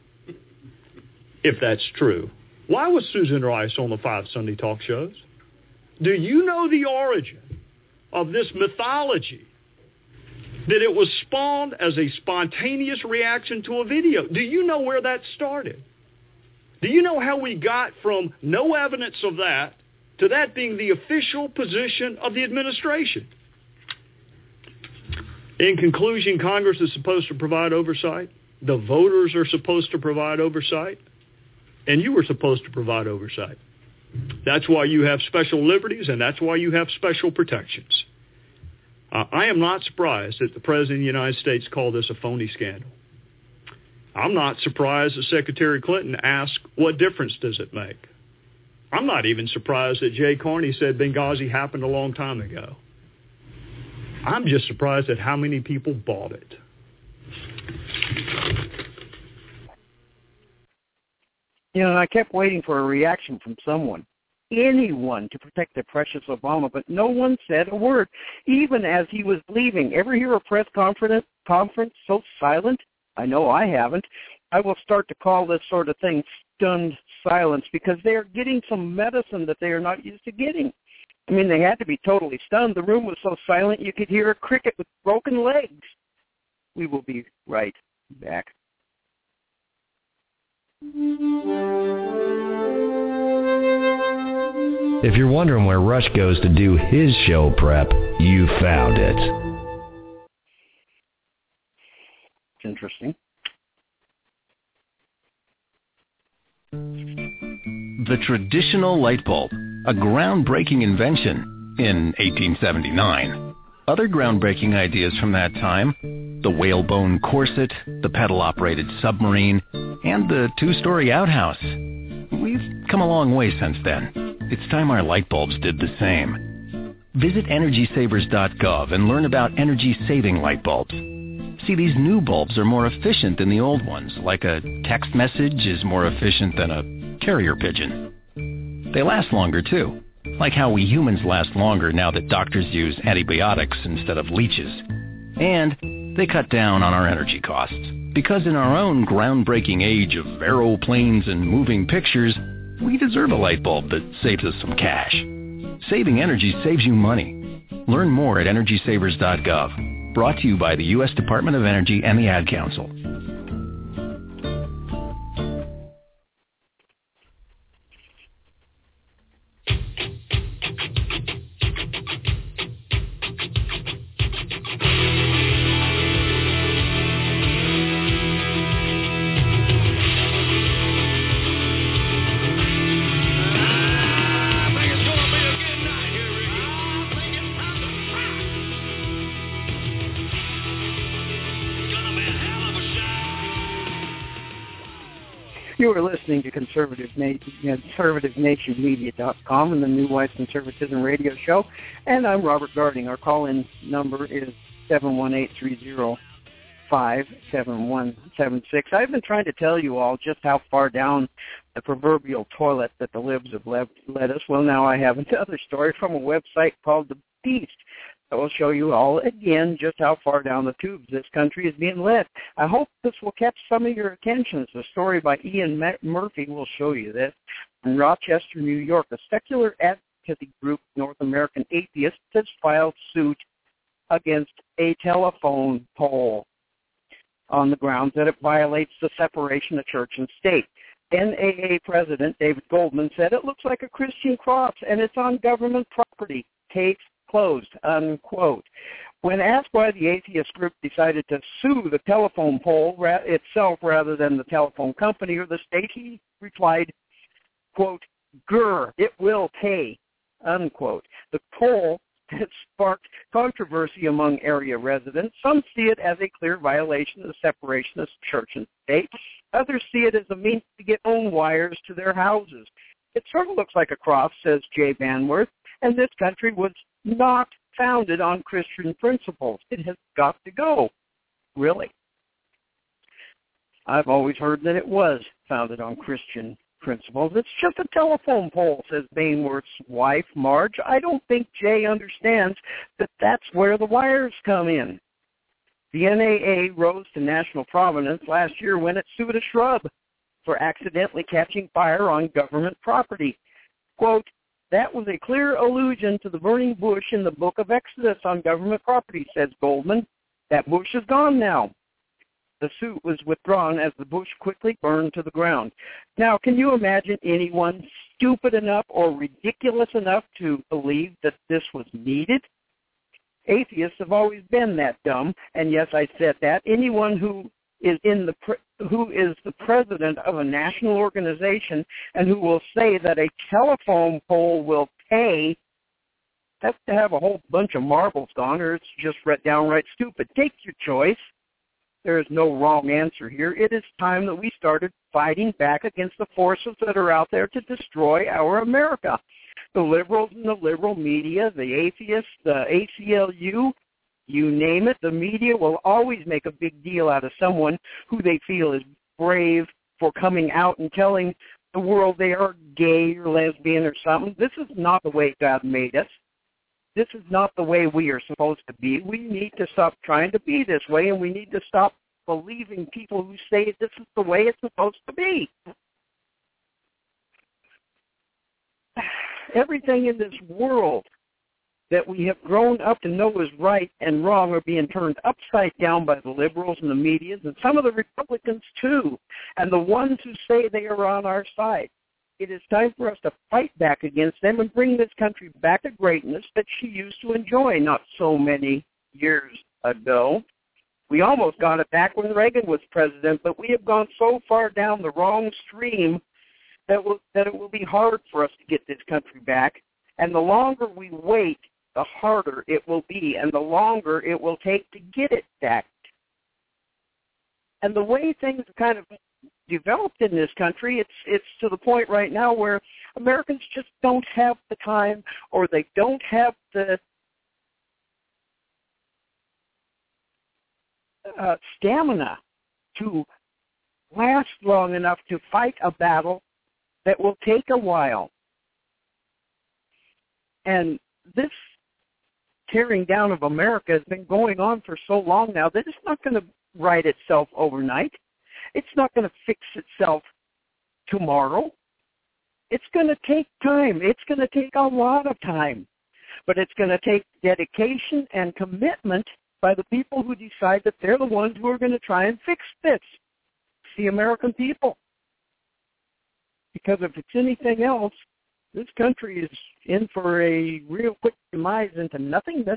if that's true. Why was Susan Rice on the 5 Sunday talk shows? Do you know the origin of this mythology, that it was spawned as a spontaneous reaction to a video? Do you know where that started? Do you know how we got from no evidence of that to that being the official position of the administration? In conclusion, Congress is supposed to provide oversight. The voters are supposed to provide oversight. And you were supposed to provide oversight. That's why you have special liberties, and that's why you have special protections. I am not surprised that the President of the United States called this a phony scandal. I'm not surprised that Secretary Clinton asked, what difference does it make? I'm not even surprised that Jay Carney said Benghazi happened a long time ago. I'm just surprised at how many people bought it. You know, I kept waiting for a reaction from someone, anyone, to protect the precious Obama, but no one said a word, even as he was leaving. Ever hear a press conference so silent? I know I haven't. I will start to call this sort of thing stunned silence, because they are getting some medicine that they are not used to getting. I mean, they had to be totally stunned. The room was so silent you could hear a cricket with broken legs. We will be right back. If you're wondering where Rush goes to do his show prep, you found it. It's interesting. The traditional light bulb, a groundbreaking invention in 1879. Other groundbreaking ideas from that time, the whalebone corset, the pedal-operated submarine, and the 2-story outhouse. We've come a long way since then. It's time our light bulbs did the same. Visit EnergySavers.gov and learn about energy-saving light bulbs. See, these new bulbs are more efficient than the old ones, like a text message is more efficient than a carrier pigeon. They last longer, too, like how we humans last longer now that doctors use antibiotics instead of leeches. And they cut down on our energy costs, because in our own groundbreaking age of aeroplanes and moving pictures, we deserve a light bulb that saves us some cash. Saving energy saves you money. Learn more at EnergySavers.gov. Brought to you by the U.S. Department of Energy and the Ad Council. You are listening to ConservativeNationMedia.com and the New Wise Conservatism Radio Show, and I'm Robert Garding. Our call-in number is 718-305-7176. I've been trying to tell you all just how far down the proverbial toilet that the libs have led us. Well, now I have another story from a website called The Beast. I will show you all again just how far down the tubes this country is being led. I hope this will catch some of your attention. It's a story by Ian Murphy will show you this. In Rochester, New York, a secular advocacy group, North American Atheists, has filed suit against a telephone pole on the grounds that it violates the separation of church and state. NAA President David Goldman said, "It looks like a Christian cross and it's on government property. Case closed," unquote. When asked why the atheist group decided to sue the telephone pole itself rather than the telephone company or the state, he replied, quote, "Grr, it will pay," unquote. The pole has sparked controversy among area residents. Some see it as a clear violation of the separation of church and state. Others see it as a means to get own wires to their houses. It sort of looks like a cross, says Jay Banworth, and this country was not founded on Christian principles. It has got to go. Really? I've always heard that it was founded on Christian principles. It's just a telephone pole, says Banworth's wife, Marge. I don't think Jay understands that that's where the wires come in. The NAA rose to national prominence last year when it sued a shrub for accidentally catching fire on government property. Quote, "That was a clear allusion to the burning bush in the book of Exodus on government property," says Goldman. "That bush is gone now." The suit was withdrawn as the bush quickly burned to the ground. Now, can you imagine anyone stupid enough or ridiculous enough to believe that this was needed? Atheists have always been that dumb, and yes, I said that. Anyone who is the president of a national organization and who will say that a telephone pole will pay, has to have a whole bunch of marbles gone, or it's just downright stupid. Take your choice. There is no wrong answer here. It is time that we started fighting back against the forces that are out there to destroy our America. The liberals and the liberal media, the atheists, the ACLU, you name it, the media will always make a big deal out of someone who they feel is brave for coming out and telling the world they are gay or lesbian or something. This is not the way God made us. This is not the way we are supposed to be. We need to stop trying to be this way, and we need to stop believing people who say this is the way it's supposed to be. Everything in this world that we have grown up to know is right and wrong are being turned upside down by the liberals and the media, and some of the Republicans too, and the ones who say they are on our side. It is time for us to fight back against them and bring this country back to greatness that she used to enjoy not so many years ago. We almost got it back when Reagan was president, but we have gone so far down the wrong stream that it will be hard for us to get this country back. And the longer we wait, the harder it will be, and the longer it will take to get it back. And the way things kind of developed in this country, it's to the point right now where Americans just don't have the time, or they don't have the stamina to last long enough to fight a battle that will take a while. And this tearing down of America has been going on for so long now that it's not going to right itself overnight. It's not going to fix itself tomorrow. It's going to take time. It's going to take a lot of time. But it's going to take dedication and commitment by the people who decide that they're the ones who are going to try and fix this. The American people. Because if it's anything else, this country is in for a real quick demise into nothingness.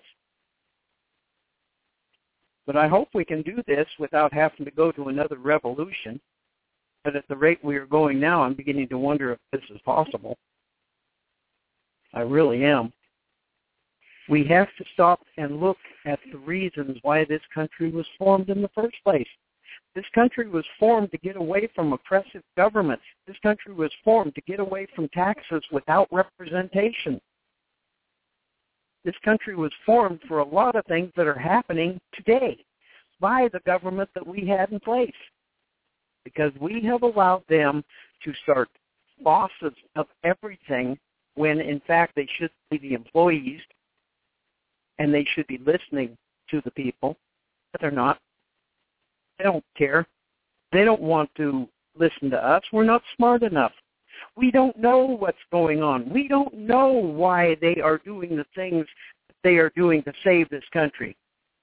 But I hope we can do this without having to go to another revolution. But at the rate we are going now, I'm beginning to wonder if this is possible. I really am. We have to stop and look at the reasons why this country was formed in the first place. This country was formed to get away from oppressive governments. This country was formed to get away from taxes without representation. This country was formed for a lot of things that are happening today by the government that we had in place, because we have allowed them to start bosses of everything when, in fact, they should be the employees and they should be listening to the people, but they're not. They don't care. They don't want to listen to us. We're not smart enough. We don't know what's going on. We don't know why they are doing the things that they are doing to save this country.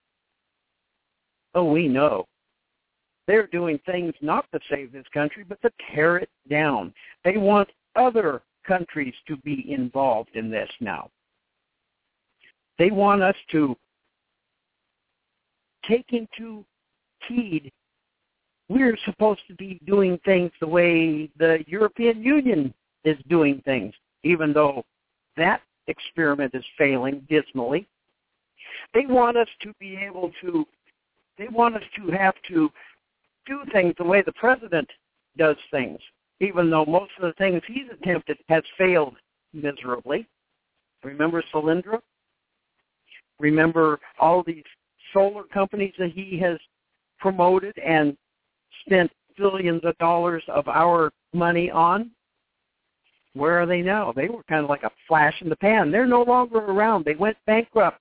Oh, we know. They're doing things not to save this country, but to tear it down. They want other countries to be involved in this now. They want us to take into heed we're supposed to be doing things the way the European Union is doing things, even though that experiment is failing dismally. They want us to be able to, they want us to have to do things the way the president does things, even though most of the things he's attempted has failed miserably. Remember Solyndra? Remember all these solar companies that he has promoted and spent billions of dollars of our money on? Where are they now? They were kind of like a flash in the pan. They're no longer around. They went bankrupt.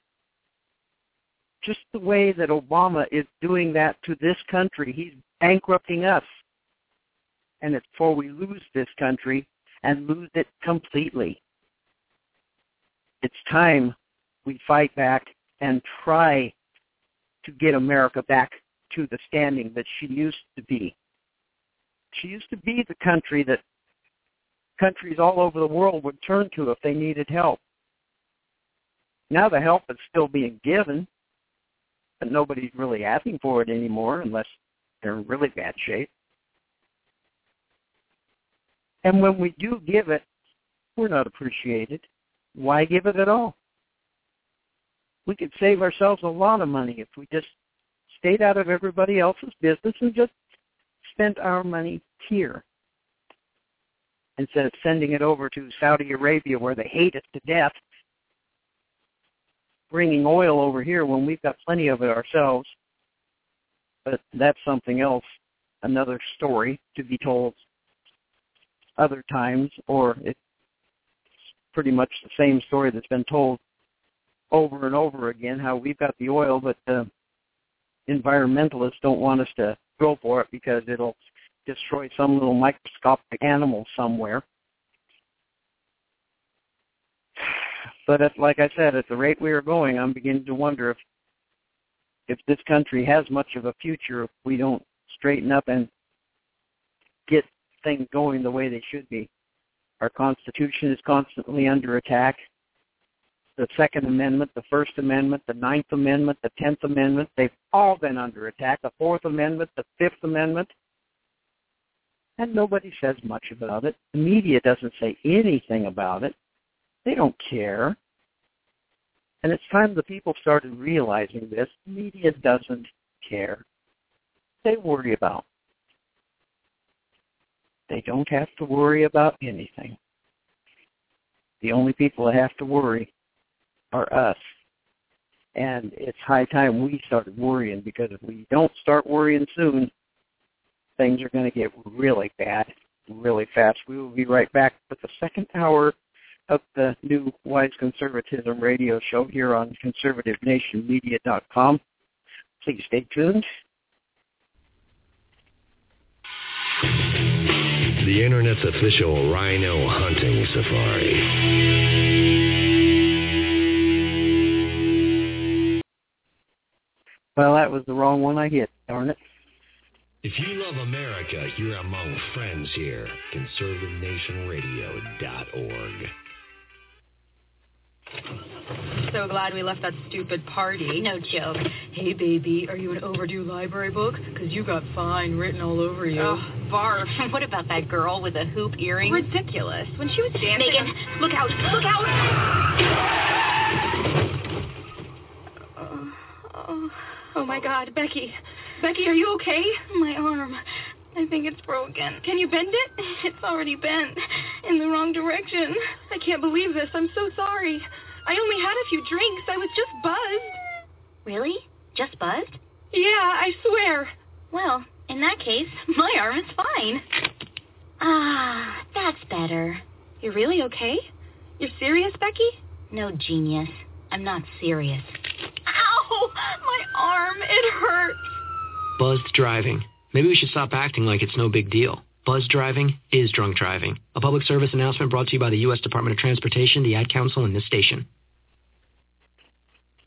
Just the way that Obama is doing that to this country, he's bankrupting us. And it's before we lose this country and lose it completely. It's time we fight back and try to get America back to the standing that she used to be. She used to be the country that countries all over the world would turn to if they needed help. Now the help is still being given, but nobody's really asking for it anymore unless they're in really bad shape. And when we do give it, we're not appreciated. Why give it at all? We could save ourselves a lot of money if we just stayed out of everybody else's business and just spent our money here instead of sending it over to Saudi Arabia where they hate us to death, bringing oil over here when we've got plenty of it ourselves. But that's something else, another story to be told other times, or it's pretty much the same story that's been told over and over again, how we've got the oil, but environmentalists don't want us to go for it because it'll destroy some little microscopic animal somewhere. But like I said, at the rate we are going, I'm beginning to wonder if this country has much of a future if we don't straighten up and get things going the way they should be. Our Constitution is constantly under attack. The Second Amendment, the First Amendment, the Ninth Amendment, the 10th Amendment, they've all been under attack. The Fourth Amendment, the Fifth Amendment. And nobody says much about it. The media doesn't say anything about it. They don't care. And it's time the people started realizing this. The media doesn't care. They worry about. They don't have to worry about anything. The only people that have to worry are us. And it's high time we started worrying, because if we don't start worrying soon, things are going to get really bad, really fast. We will be right back with the second hour of the new Wise Conservatism radio show here on conservativenationmedia.com. Please stay tuned. The Internet's official rhino hunting safari. Well, that was the wrong one I hit, darn it. If you love America, you're among friends here. ConservativeNationRadio.org. So glad we left that stupid party. No joke. Hey, baby, are you an overdue library book? Because you got fine written all over you. Oh, barf. What about that girl with the hoop earring? Ridiculous. When she was dancing... Megan, look out! Look out! Oh, my God. Becky, are you okay? My arm. I think it's broken. Can you bend it? It's already bent. In the wrong direction. I can't believe this. I'm so sorry. I only had a few drinks. I was just buzzed. Really? Just buzzed? Yeah, I swear. Well, in that case, my arm is fine. Ah, that's better. You're really okay? You're serious, Becky? No, genius. I'm not serious. Ow! My arm. It hurts. Buzzed driving. Maybe we should stop acting like it's no big deal. Buzz driving is drunk driving. A public service announcement brought to you by the U.S. Department of Transportation, the Ad Council, and this station.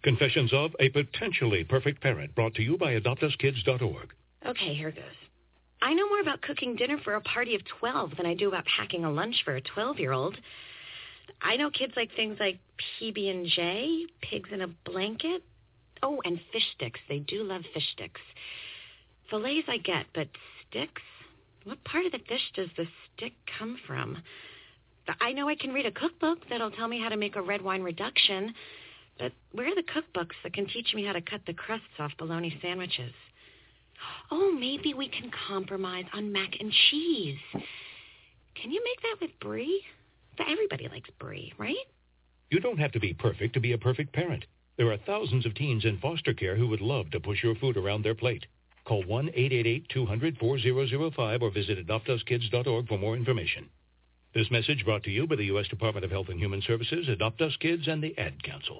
Confessions of a Potentially Perfect Parent, brought to you by AdoptUsKids.org. Okay, here goes. I know more about cooking dinner for a party of 12 than I do about packing a lunch for a 12-year-old. I know kids like things like PB&J, pigs in a blanket. Oh, and fish sticks. They do love fish sticks. Fillets I get, but sticks? What part of the fish does the stick come from? I know I can read a cookbook that'll tell me how to make a red wine reduction, but where are the cookbooks that can teach me how to cut the crusts off bologna sandwiches? Oh, maybe we can compromise on mac and cheese. Can you make that with brie? Everybody likes brie, right? You don't have to be perfect to be a perfect parent. There are thousands of teens in foster care who would love to push your food around their plate. Call 1-888-200-4005 or visit AdoptUsKids.org for more information. This message brought to you by the U.S. Department of Health and Human Services, Adopt Us Kids, and the Ad Council.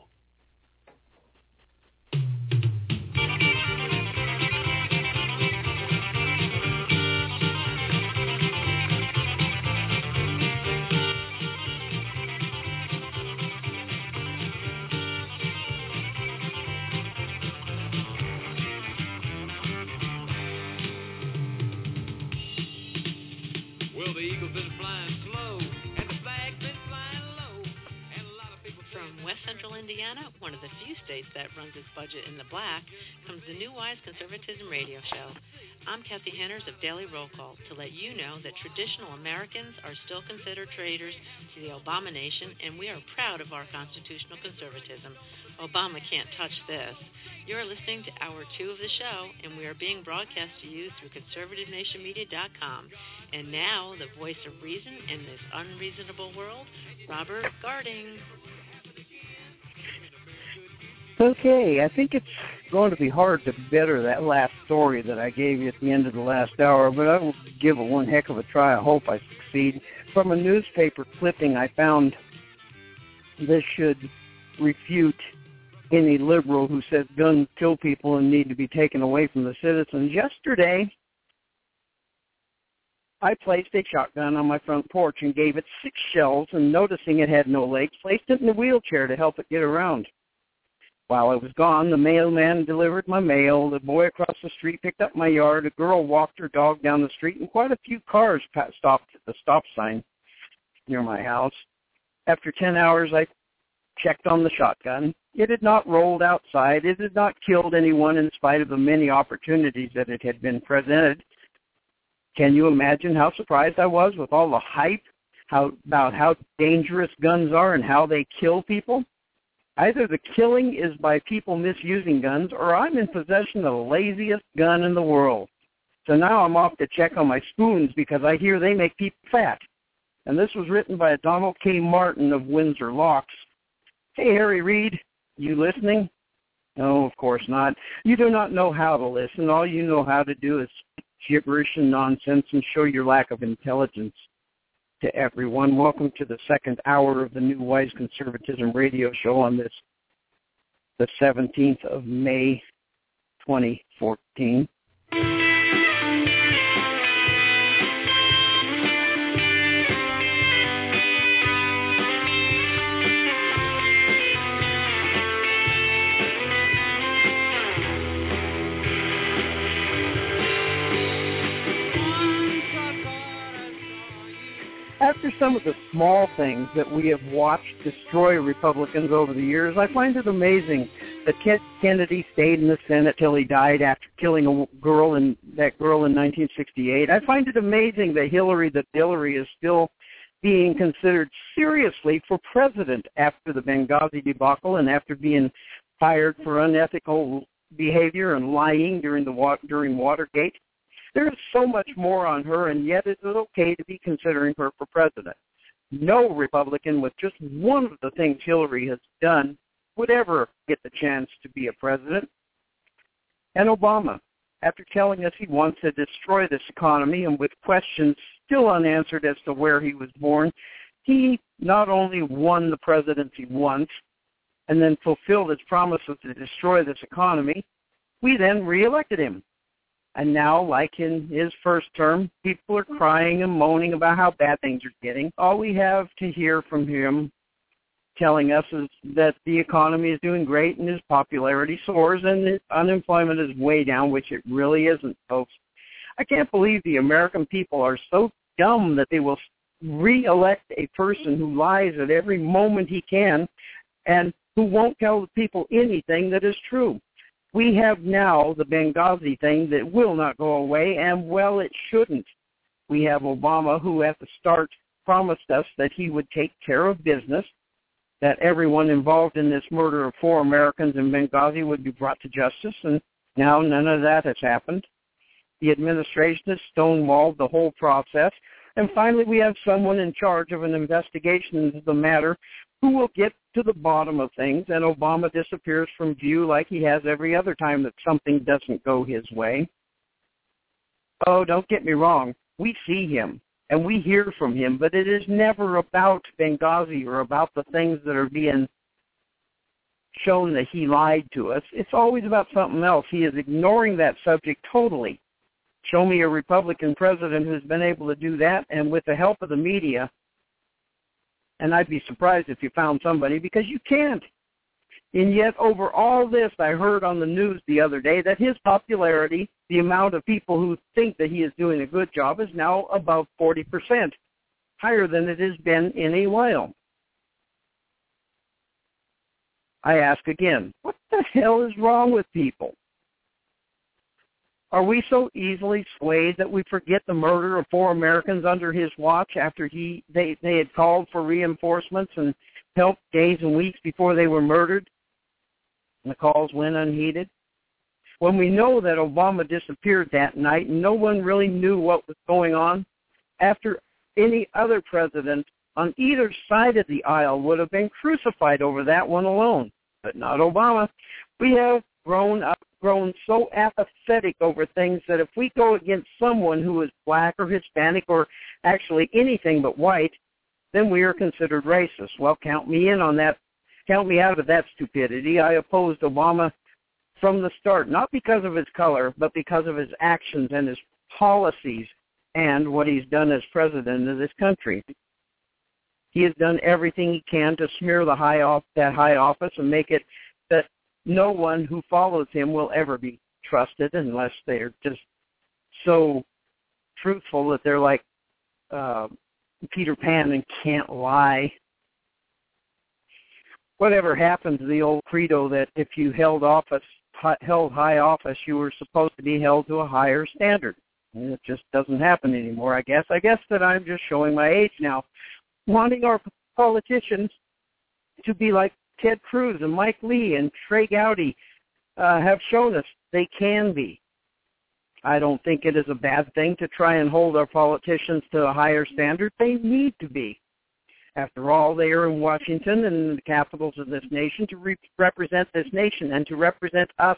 Well, the eagle's been flying slow, and the flag's been flying low, and a lot of people... From West Central Indiana, one of the few states that runs its budget in the black, comes the New Wise Conservatism Radio Show. I'm Kathy Henners of Daily Roll Call to let you know that traditional Americans are still considered traitors to the Obama nation, and we are proud of our constitutional conservatism. Obama can't touch this. You're listening to Hour 2 of the show, and we are being broadcast to you through conservativenationmedia.com. And now, the voice of reason in this unreasonable world, Robert Garding. Okay, I think it's going to be hard to better that last story that I gave you at the end of the last hour, but I will give it one heck of a try. I hope I succeed. From a newspaper clipping I found, this should refute any liberal who says guns kill people and need to be taken away from the citizens. Yesterday, I placed a shotgun on my front porch and gave it 6 shells, and noticing it had no legs, placed it in a wheelchair to help it get around. While I was gone, the mailman delivered my mail, the boy across the street picked up my yard, a girl walked her dog down the street, and quite a few cars stopped at the stop sign near my house. After 10 hours, I checked on the shotgun. It had not rolled outside. It had not killed anyone in spite of the many opportunities that it had been presented. Can you imagine how surprised I was with all the hype about how dangerous guns are and how they kill people? Either the killing is by people misusing guns, or I'm in possession of the laziest gun in the world. So now I'm off to check on my spoons because I hear they make people fat. And this was written by Donald K. Martin of Windsor Locks. Hey, Harry Reid, you listening? No, of course not. You do not know how to listen. All you know how to do is gibberish and nonsense and show your lack of intelligence. To everyone, welcome to the second hour of the New Wise Conservatism Radio Show on this, the 17th of May, 2014. After some of the small things that we have watched destroy Republicans over the years, I find it amazing that Kennedy stayed in the Senate till he died after killing a girl in 1968. I find it amazing that Hillary is still being considered seriously for president after the Benghazi debacle and after being fired for unethical behavior and lying during Watergate. There is so much more on her, and yet it is okay to be considering her for president. No Republican with just one of the things Hillary has done would ever get the chance to be a president. And Obama, after telling us he wants to destroy this economy and with questions still unanswered as to where he was born, he not only won the presidency once and then fulfilled his promises to destroy this economy, we then reelected him. And now, like in his first term, people are crying and moaning about how bad things are getting. All we have to hear from him telling us is that the economy is doing great and his popularity soars and his unemployment is way down, which it really isn't, folks. I can't believe the American people are so dumb that they will re-elect a person who lies at every moment he can and who won't tell the people anything that is true. We have now the Benghazi thing that will not go away, and, well, it shouldn't. We have Obama, who at the start promised us that he would take care of business, that everyone involved in this murder of 4 Americans in Benghazi would be brought to justice, and now none of that has happened. The administration has stonewalled the whole process, and finally we have someone in charge of an investigation into the matter who will get to the bottom of things, and Obama disappears from view like he has every other time that something doesn't go his way. Oh, don't get me wrong. We see him, and we hear from him, but it is never about Benghazi or about the things that are being shown that he lied to us. It's always about something else. He is ignoring that subject totally. Show me a Republican president who's been able to do that, and with the help of the media, and I'd be surprised if you found somebody, because you can't. And yet, over all this, I heard on the news the other day that his popularity, the amount of people who think that he is doing a good job, is now above 40%, higher than it has been in a while. I ask again, what the hell is wrong with people? Are we so easily swayed that we forget the murder of 4 Americans under his watch after they had called for reinforcements and help days and weeks before they were murdered? And the calls went unheeded. When we know that Obama disappeared that night and no one really knew what was going on, after any other president on either side of the aisle would have been crucified over that one alone, but not Obama. We have grown so apathetic over things that if we go against someone who is black or Hispanic or actually anything but white, then we are considered racist. Well, count me in on that. Count me out of that stupidity. I opposed Obama from the start, not because of his color, but because of his actions and his policies and what he's done as president of this country. He has done everything he can to smear that high office and make it that no one who follows him will ever be trusted unless they're just so truthful that they're like Peter Pan and can't lie. Whatever happened to the old credo that if you held high office, you were supposed to be held to a higher standard? And it just doesn't happen anymore, I guess. I guess that I'm just showing my age now. Wanting our politicians to be like Ted Cruz and Mike Lee and Trey Gowdy have shown us they can be. I don't think it is a bad thing to try and hold our politicians to a higher standard. They need to be. After all, they are in Washington and the capitals of this nation to represent this nation and to represent us.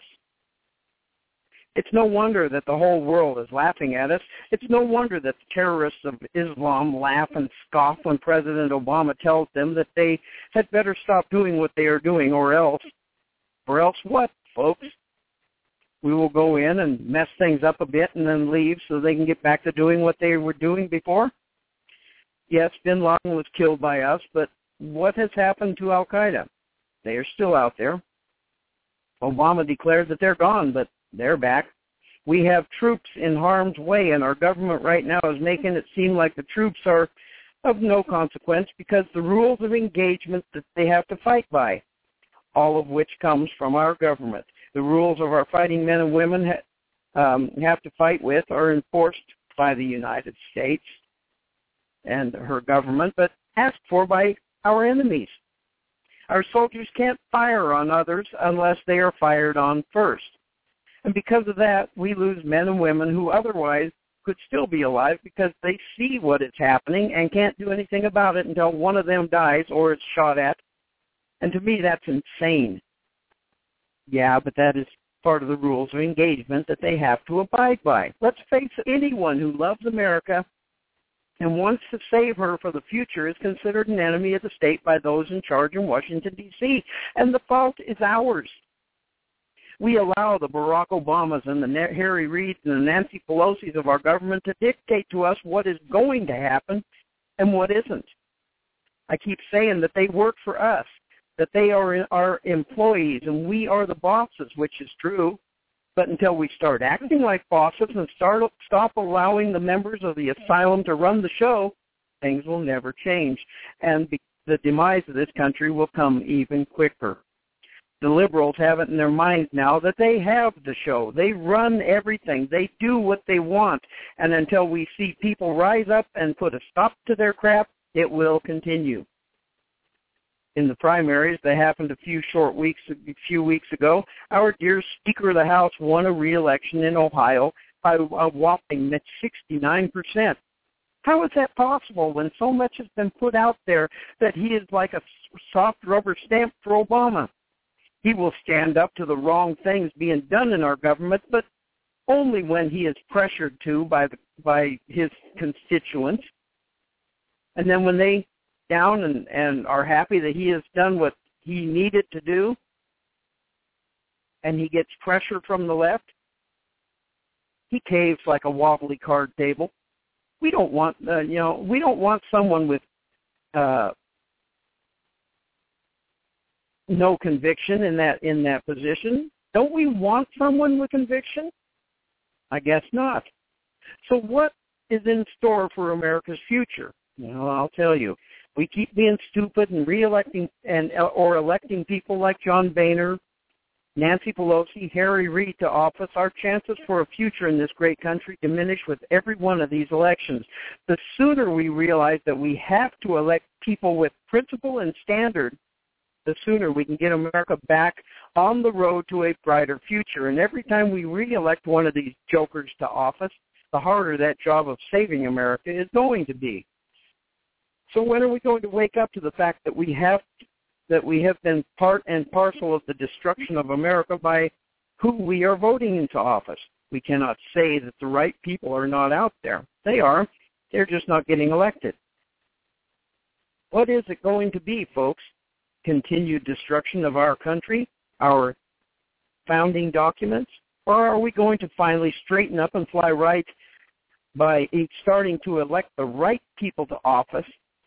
It's no wonder that the whole world is laughing at us. It's no wonder that the terrorists of Islam laugh and scoff when President Obama tells them that they had better stop doing what they are doing, or else what, folks? We will go in and mess things up a bit and then leave so they can get back to doing what they were doing before? Yes, bin Laden was killed by us, but what has happened to Al-Qaeda? They are still out there. Obama declared that they're gone, but they're back. We have troops in harm's way, and our government right now is making it seem like the troops are of no consequence because the rules of engagement that they have to fight by, all of which comes from our government. The rules of our fighting men and women have to fight with are enforced by the United States and her government, but asked for by our enemies. Our soldiers can't fire on others unless they are fired on first. And because of that, we lose men and women who otherwise could still be alive because they see what is happening and can't do anything about it until one of them dies or is shot at. And to me, that's insane. Yeah, but that is part of the rules of engagement that they have to abide by. Let's face it, anyone who loves America and wants to save her for the future is considered an enemy of the state by those in charge in Washington, D.C., and the fault is ours. We allow the Barack Obamas and the Harry Reids and the Nancy Pelosi's of our government to dictate to us what is going to happen and what isn't. I keep saying that they work for us, that they are our employees, and we are the bosses, which is true. But until we start acting like bosses and stop allowing the members of the asylum to run the show, things will never change. And the demise of this country will come even quicker. The liberals have it in their minds now that they have the show. They run everything. They do what they want. And until we see people rise up and put a stop to their crap, it will continue. In the primaries that happened a few weeks ago, our dear Speaker of the House won a re-election in Ohio by a whopping 69%. How is that possible when so much has been put out there that he is like a soft rubber stamp for Obama? He will stand up to the wrong things being done in our government, but only when he is pressured to by his constituents. And then when they down and are happy that he has done what he needed to do, and he gets pressure from the left, he caves like a wobbly card table. We don't want we don't want someone with no conviction in that position. Don't we want someone with conviction? I guess not. So what is in store for America's future? Well, I'll tell you. We keep being stupid and re-electing or electing people like John Boehner, Nancy Pelosi, Harry Reid to office. Our chances for a future in this great country diminish with every one of these elections. The sooner we realize that we have to elect people with principle and standard, the sooner we can get America back on the road to a brighter future. And every time we re-elect one of these jokers to office, the harder that job of saving America is going to be. So when are we going to wake up to the fact that we have been part and parcel of the destruction of America by who we are voting into office? We cannot say that the right people are not out there. They are. They're just not getting elected. What is it going to be, folks? Continued destruction of our country, our founding documents? Or are we going to finally straighten up and fly right by starting to elect the right people to office?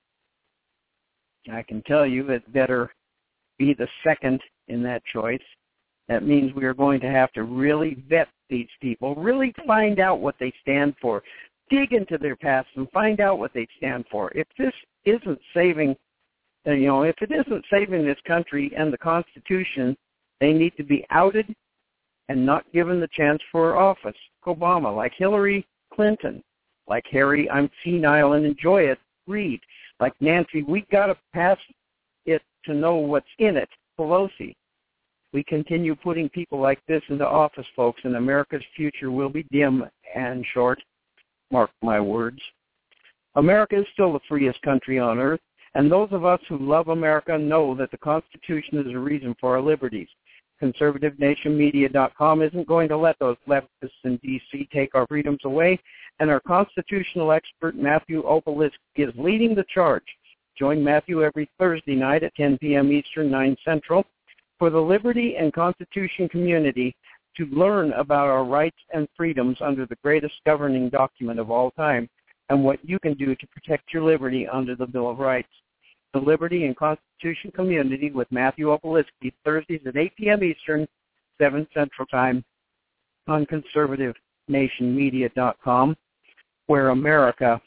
I can tell you it better be the second in that choice. That means we are going to have to really vet these people, really find out what they stand for, dig into their past and find out what they stand for. If this isn't saving, if it isn't saving this country and the Constitution, they need to be outed and not given the chance for office. Obama, like Hillary Clinton, like Harry, I'm senile and enjoy it, Reid. Like Nancy, we got to pass it to know what's in it, Pelosi. We continue putting people like this into office, folks, and America's future will be dim and short. Mark my words. America is still the freest country on earth, and those of us who love America know that the Constitution is a reason for our liberties. ConservativeNationMedia.com isn't going to let those leftists in D.C. take our freedoms away, and our constitutional expert, Matthew Opalisk, is leading the charge. Join Matthew every Thursday night at 10 p.m. Eastern, 9 Central, for the Liberty and Constitution community to learn about our rights and freedoms under the greatest governing document of all time and what you can do to protect your liberty under the Bill of Rights. The Liberty and Constitution community with Matthew Opaliski, Thursdays at 8 p.m. Eastern, 7 Central Time on ConservativeNationMedia.com, where America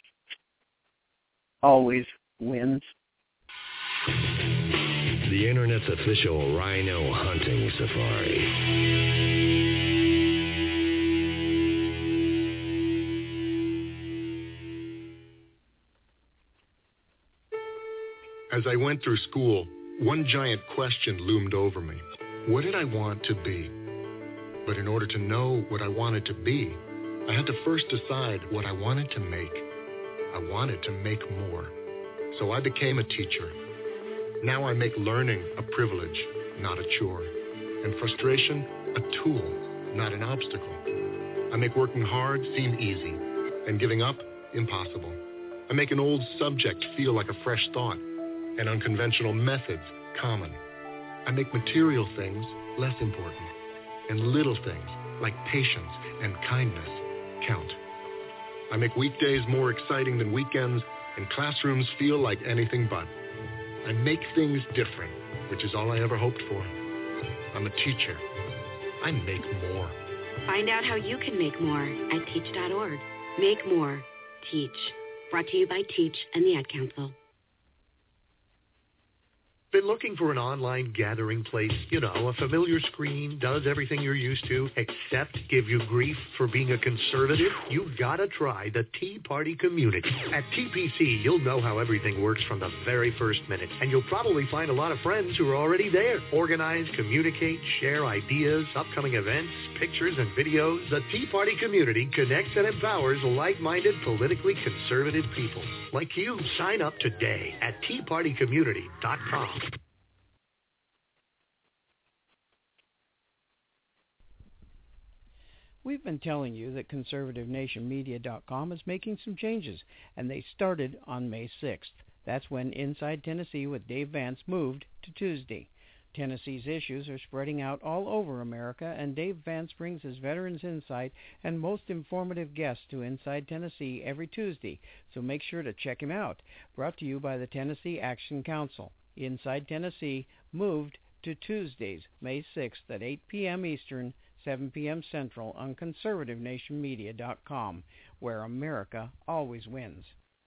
always wins. The Internet's official rhino hunting safari. As I went through school, one giant question loomed over me. What did I want to be? But in order to know what I wanted to be, I had to first decide what I wanted to make. I wanted to make more. So I became a teacher. Now I make learning a privilege, not a chore, and frustration a tool, not an obstacle. I make working hard seem easy, and giving up impossible. I make an old subject feel like a fresh thought, and unconventional methods common. I make material things less important, and little things like patience and kindness count. I make weekdays more exciting than weekends, and classrooms feel like anything but. I make things different, which is all I ever hoped for. I'm a teacher. I make more. Find out how you can make more at teach.org. Make more. Teach. Brought to you by Teach and the Ad Council. Been looking for an online gathering place? You know, a familiar screen, does everything you're used to, except give you grief for being a conservative? You've got to try the Tea Party community. At TPC, you'll know how everything works from the very first minute, and you'll probably find a lot of friends who are already there. Organize, communicate, share ideas, upcoming events, pictures, and videos. The Tea Party community connects and empowers like-minded, politically conservative people. Like you, sign up today at teapartycommunity.com. We've been telling you that ConservativeNationMedia.com is making some changes, and they started on May 6th. That's when Inside Tennessee with Dave Vance moved to Tuesday. Tennessee's issues are spreading out all over America, and Dave Vance brings his veterans' insight and most informative guests to Inside Tennessee every Tuesday, so make sure to check him out. Brought to you by the Tennessee Action Council. Inside Tennessee moved to Tuesdays, May 6th at 8 p.m. Eastern, 7 p.m. Central on ConservativeNationMedia.com, where America always wins.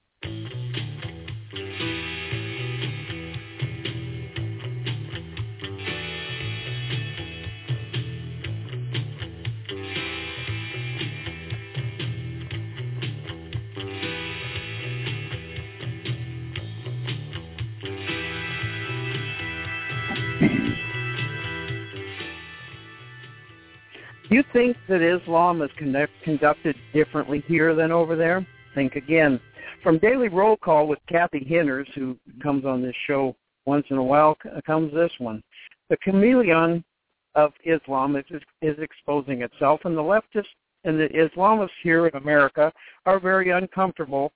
Do you think that Islam is conducted differently here than over there? Think again. From Daily Roll Call with Kathy Henners, who comes on this show once in a while, comes this one. The chameleon of Islam is exposing itself, and the leftists and the Islamists here in America are very uncomfortable.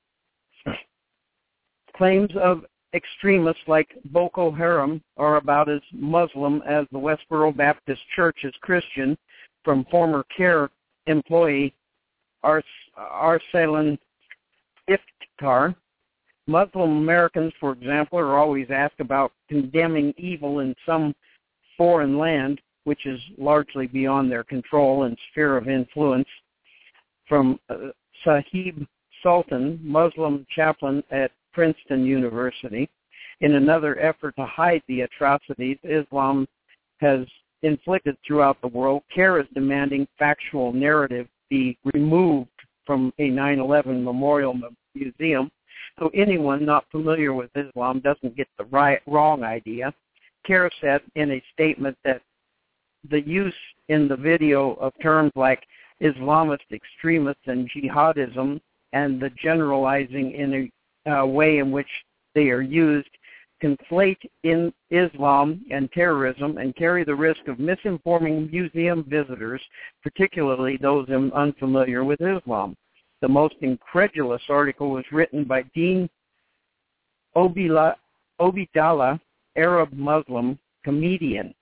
Claims of extremists like Boko Haram are about as Muslim as the Westboro Baptist Church is Christian, from former CARE employee Arsalan Iftikhar. Muslim Americans, for example, are always asked about condemning evil in some foreign land, which is largely beyond their control and sphere of influence. From Sahib Sultan, Muslim chaplain at Princeton University. In another effort to hide the atrocities Islam has inflicted throughout the world, CARE is demanding factual narrative be removed from a 9/11 memorial museum, so anyone not familiar with Islam doesn't get the wrong idea. CARE said in a statement that the use in the video of terms like Islamist extremists and jihadism and the generalizing in a way in which they are used conflate in Islam and terrorism and carry the risk of misinforming museum visitors, particularly those unfamiliar with Islam. The most incredulous article was written by Dean Obidallah, Arab Muslim comedian,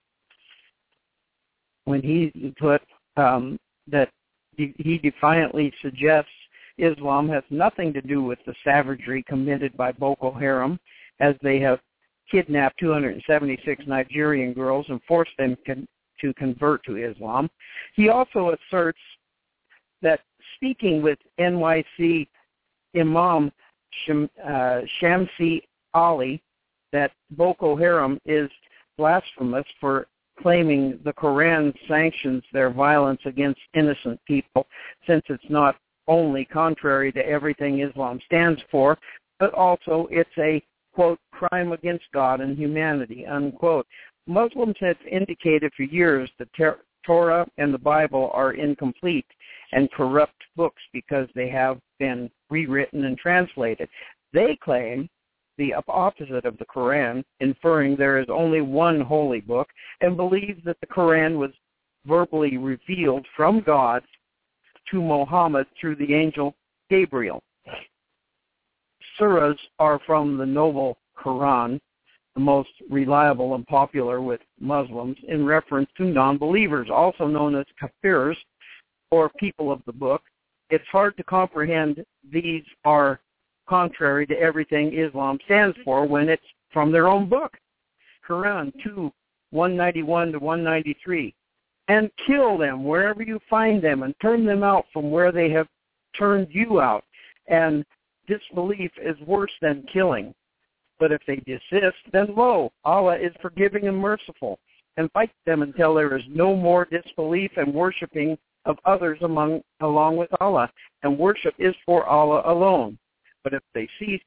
when he put that he defiantly suggests Islam has nothing to do with the savagery committed by Boko Haram, as they have kidnapped 276 Nigerian girls and forced them to convert to Islam. He also asserts that speaking with NYC Imam Shamsi Ali, that Boko Haram is blasphemous for claiming the Quran sanctions their violence against innocent people, since it's not only contrary to everything Islam stands for, but also it's a, quote, crime against God and humanity, unquote. Muslims have indicated for years that Torah and the Bible are incomplete and corrupt books because they have been rewritten and translated. They claim the opposite of the Quran, inferring there is only one holy book, and believe that the Quran was verbally revealed from God to Muhammad through the angel Gabriel. Surahs are from the noble Quran, the most reliable and popular with Muslims, in reference to non-believers, also known as kafirs, or people of the book. It's hard to comprehend these are contrary to everything Islam stands for when it's from their own book. Quran 2:191 to 193. And kill them wherever you find them and turn them out from where they have turned you out. And disbelief is worse than killing. But if they desist, then lo, Allah is forgiving and merciful. And fight them until there is no more disbelief and worshiping of others along with Allah. And worship is for Allah alone. But if they cease,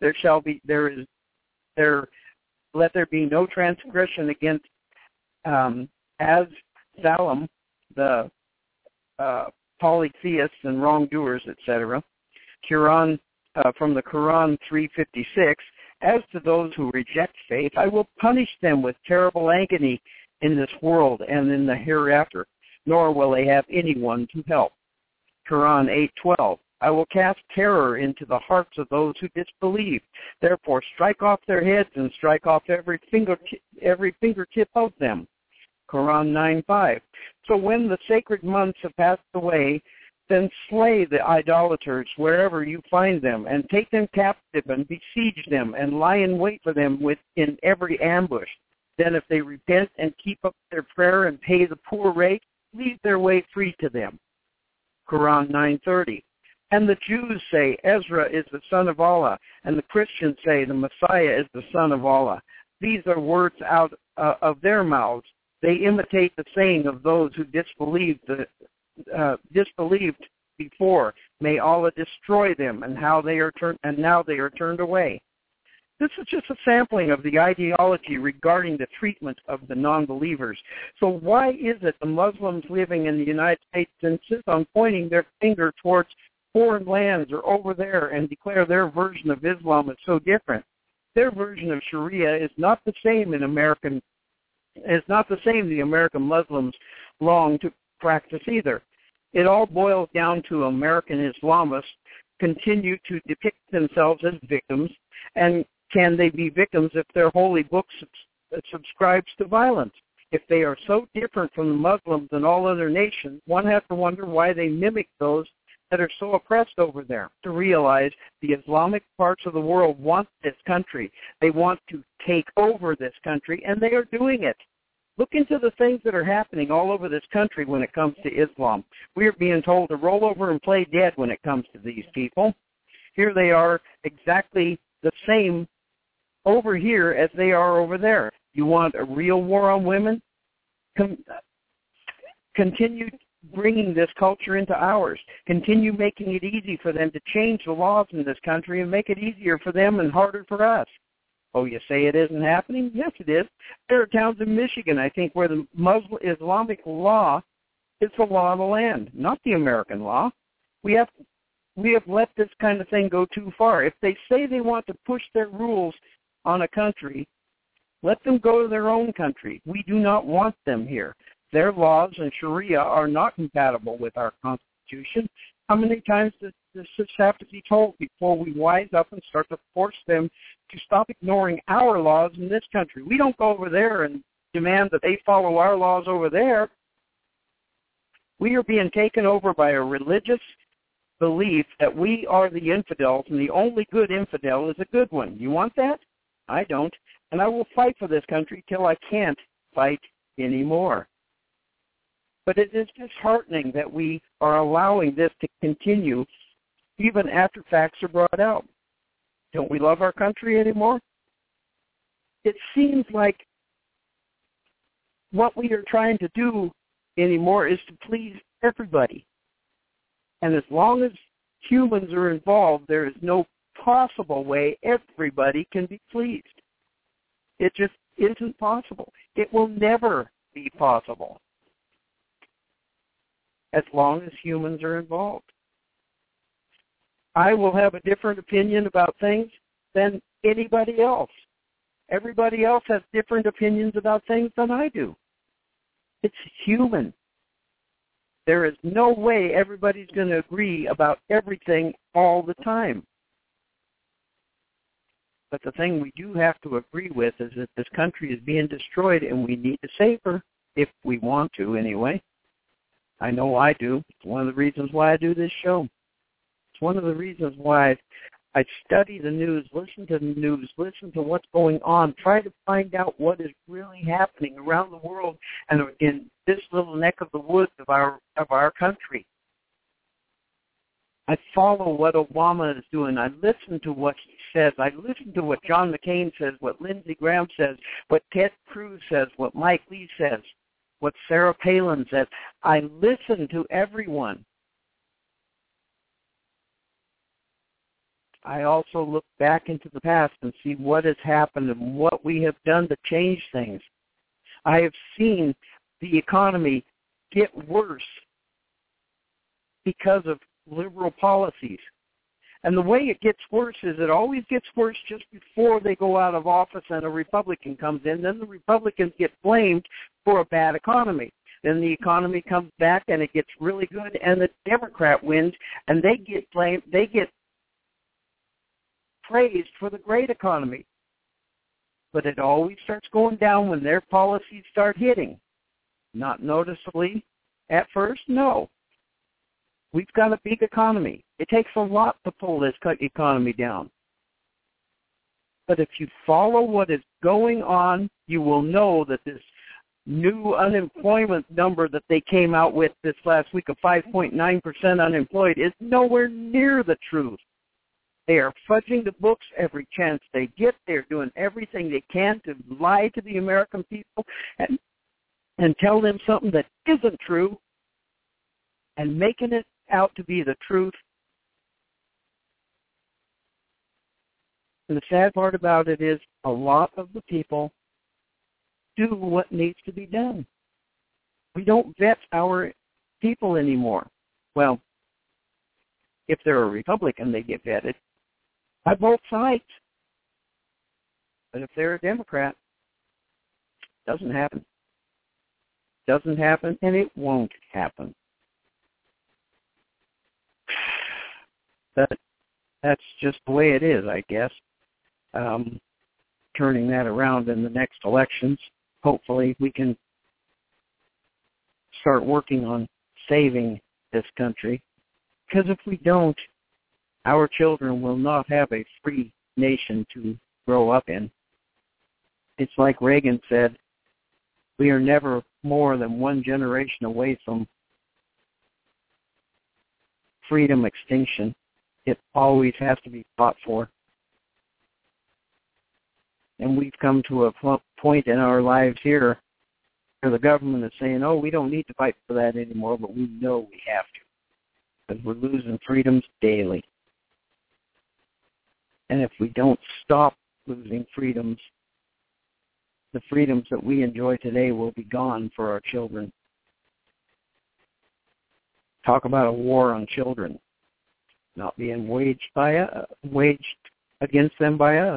let there be no transgression against as Salam, the polytheists and wrongdoers, etc. Quran from the Quran 3:56. As to those who reject faith, I will punish them with terrible agony in this world and in the hereafter, nor will they have anyone to help. Quran 8:12. I will cast terror into the hearts of those who disbelieve. Therefore, strike off their heads and strike off every fingertip of them. Quran 9:5. So when the sacred months have passed away, then slay the idolaters wherever you find them, and take them captive and besiege them, and lie in wait for them in every ambush. Then if they repent and keep up their prayer and pay the poor rate, leave their way free to them. Quran 9:30. And the Jews say, Ezra is the son of Allah, and the Christians say, the Messiah is the son of Allah. These are words out of their mouths. They imitate the saying of those who disbelieved before. May Allah destroy them, and now they are turned away. This is just a sampling of the ideology regarding the treatment of the non-believers. So why is it the Muslims living in the United States insist on pointing their finger towards foreign lands or over there and declare their version of Islam is so different? Their version of Sharia is not the same the American Muslims long to practice either. It all boils down to American Islamists continue to depict themselves as victims, and can they be victims if their holy book subscribes to violence? If they are so different from the Muslims and all other nations, one has to wonder why they mimic those that are so oppressed over there. To realize the Islamic parts of the world want this country. They want to take over this country, and they are doing it. Look into the things that are happening all over this country when it comes to Islam. We are being told to roll over and play dead when it comes to these people. Here they are exactly the same over here as they are over there. You want a real war on women? Continue bringing this culture into ours. Continue making it easy for them to change the laws in this country and make it easier for them and harder for us. Oh, you say it isn't happening? Yes, it is. There are towns in Michigan, I think, where the Muslim Islamic law is the law of the land, not the American law. We have let this kind of thing go too far. If they say they want to push their rules on a country, let them go to their own country. We do not want them here. Their laws and Sharia are not compatible with our Constitution. How many times does this have to be told before we wise up and start to force them to stop ignoring our laws in this country? We don't go over there and demand that they follow our laws over there. We are being taken over by a religious belief that we are the infidels, and the only good infidel is a good one. You want that? I don't. And I will fight for this country till I can't fight anymore. But it is disheartening that we are allowing this to continue even after facts are brought out. Don't we love our country anymore? It seems like what we are trying to do anymore is to please everybody. And as long as humans are involved, there is no possible way everybody can be pleased. It just isn't possible. It will never be possible as long as humans are involved. I will have a different opinion about things than anybody else. Everybody else has different opinions about things than I do. It's human. There is no way everybody's going to agree about everything all the time. But the thing we do have to agree with is that this country is being destroyed and we need to save her, if we want to anyway. I know I do. It's one of the reasons why I do this show. It's one of the reasons why I study the news, listen to the news, listen to what's going on, try to find out what is really happening around the world and in this little neck of the woods of our country. I follow what Obama is doing. I listen to what he says. I listen to what John McCain says, what Lindsey Graham says, what Ted Cruz says, what Mike Lee says, what Sarah Palin says. I listen to everyone. I also look back into the past and see what has happened and what we have done to change things. I have seen the economy get worse because of liberal policies. And the way it gets worse is it always gets worse just before they go out of office and a Republican comes in. Then the Republicans get blamed for a bad economy. Then the economy comes back and it gets really good and the Democrat wins and they get blamed, they get praised for the great economy. But it always starts going down when their policies start hitting. Not noticeably at first, no. We've got a big economy. It takes a lot to pull this economy down. But if you follow what is going on, you will know that this new unemployment number that they came out with this last week of 5.9% unemployed is nowhere near the truth. They are fudging the books every chance they get. They're doing everything they can to lie to the American people and tell them something that isn't true and making it out to be the truth. And the sad part about it is a lot of the people do what needs to be done. We don't vet our people anymore. Well, if they're a Republican, they get vetted by both sides. But if they're a Democrat, it doesn't happen. Doesn't happen, and it won't happen. But that's just the way it is, I guess. Turning that around in the next elections, hopefully we can start working on saving this country. Because if we don't, our children will not have a free nation to grow up in. It's like Reagan said, we are never more than one generation away from freedom extinction. It always has to be fought for. And we've come to a point in our lives here where the government is saying, oh, we don't need to fight for that anymore, but we know we have to because we're losing freedoms daily. And if we don't stop losing freedoms, the freedoms that we enjoy today will be gone for our children. Talk about a war on children, not being waged against them by us.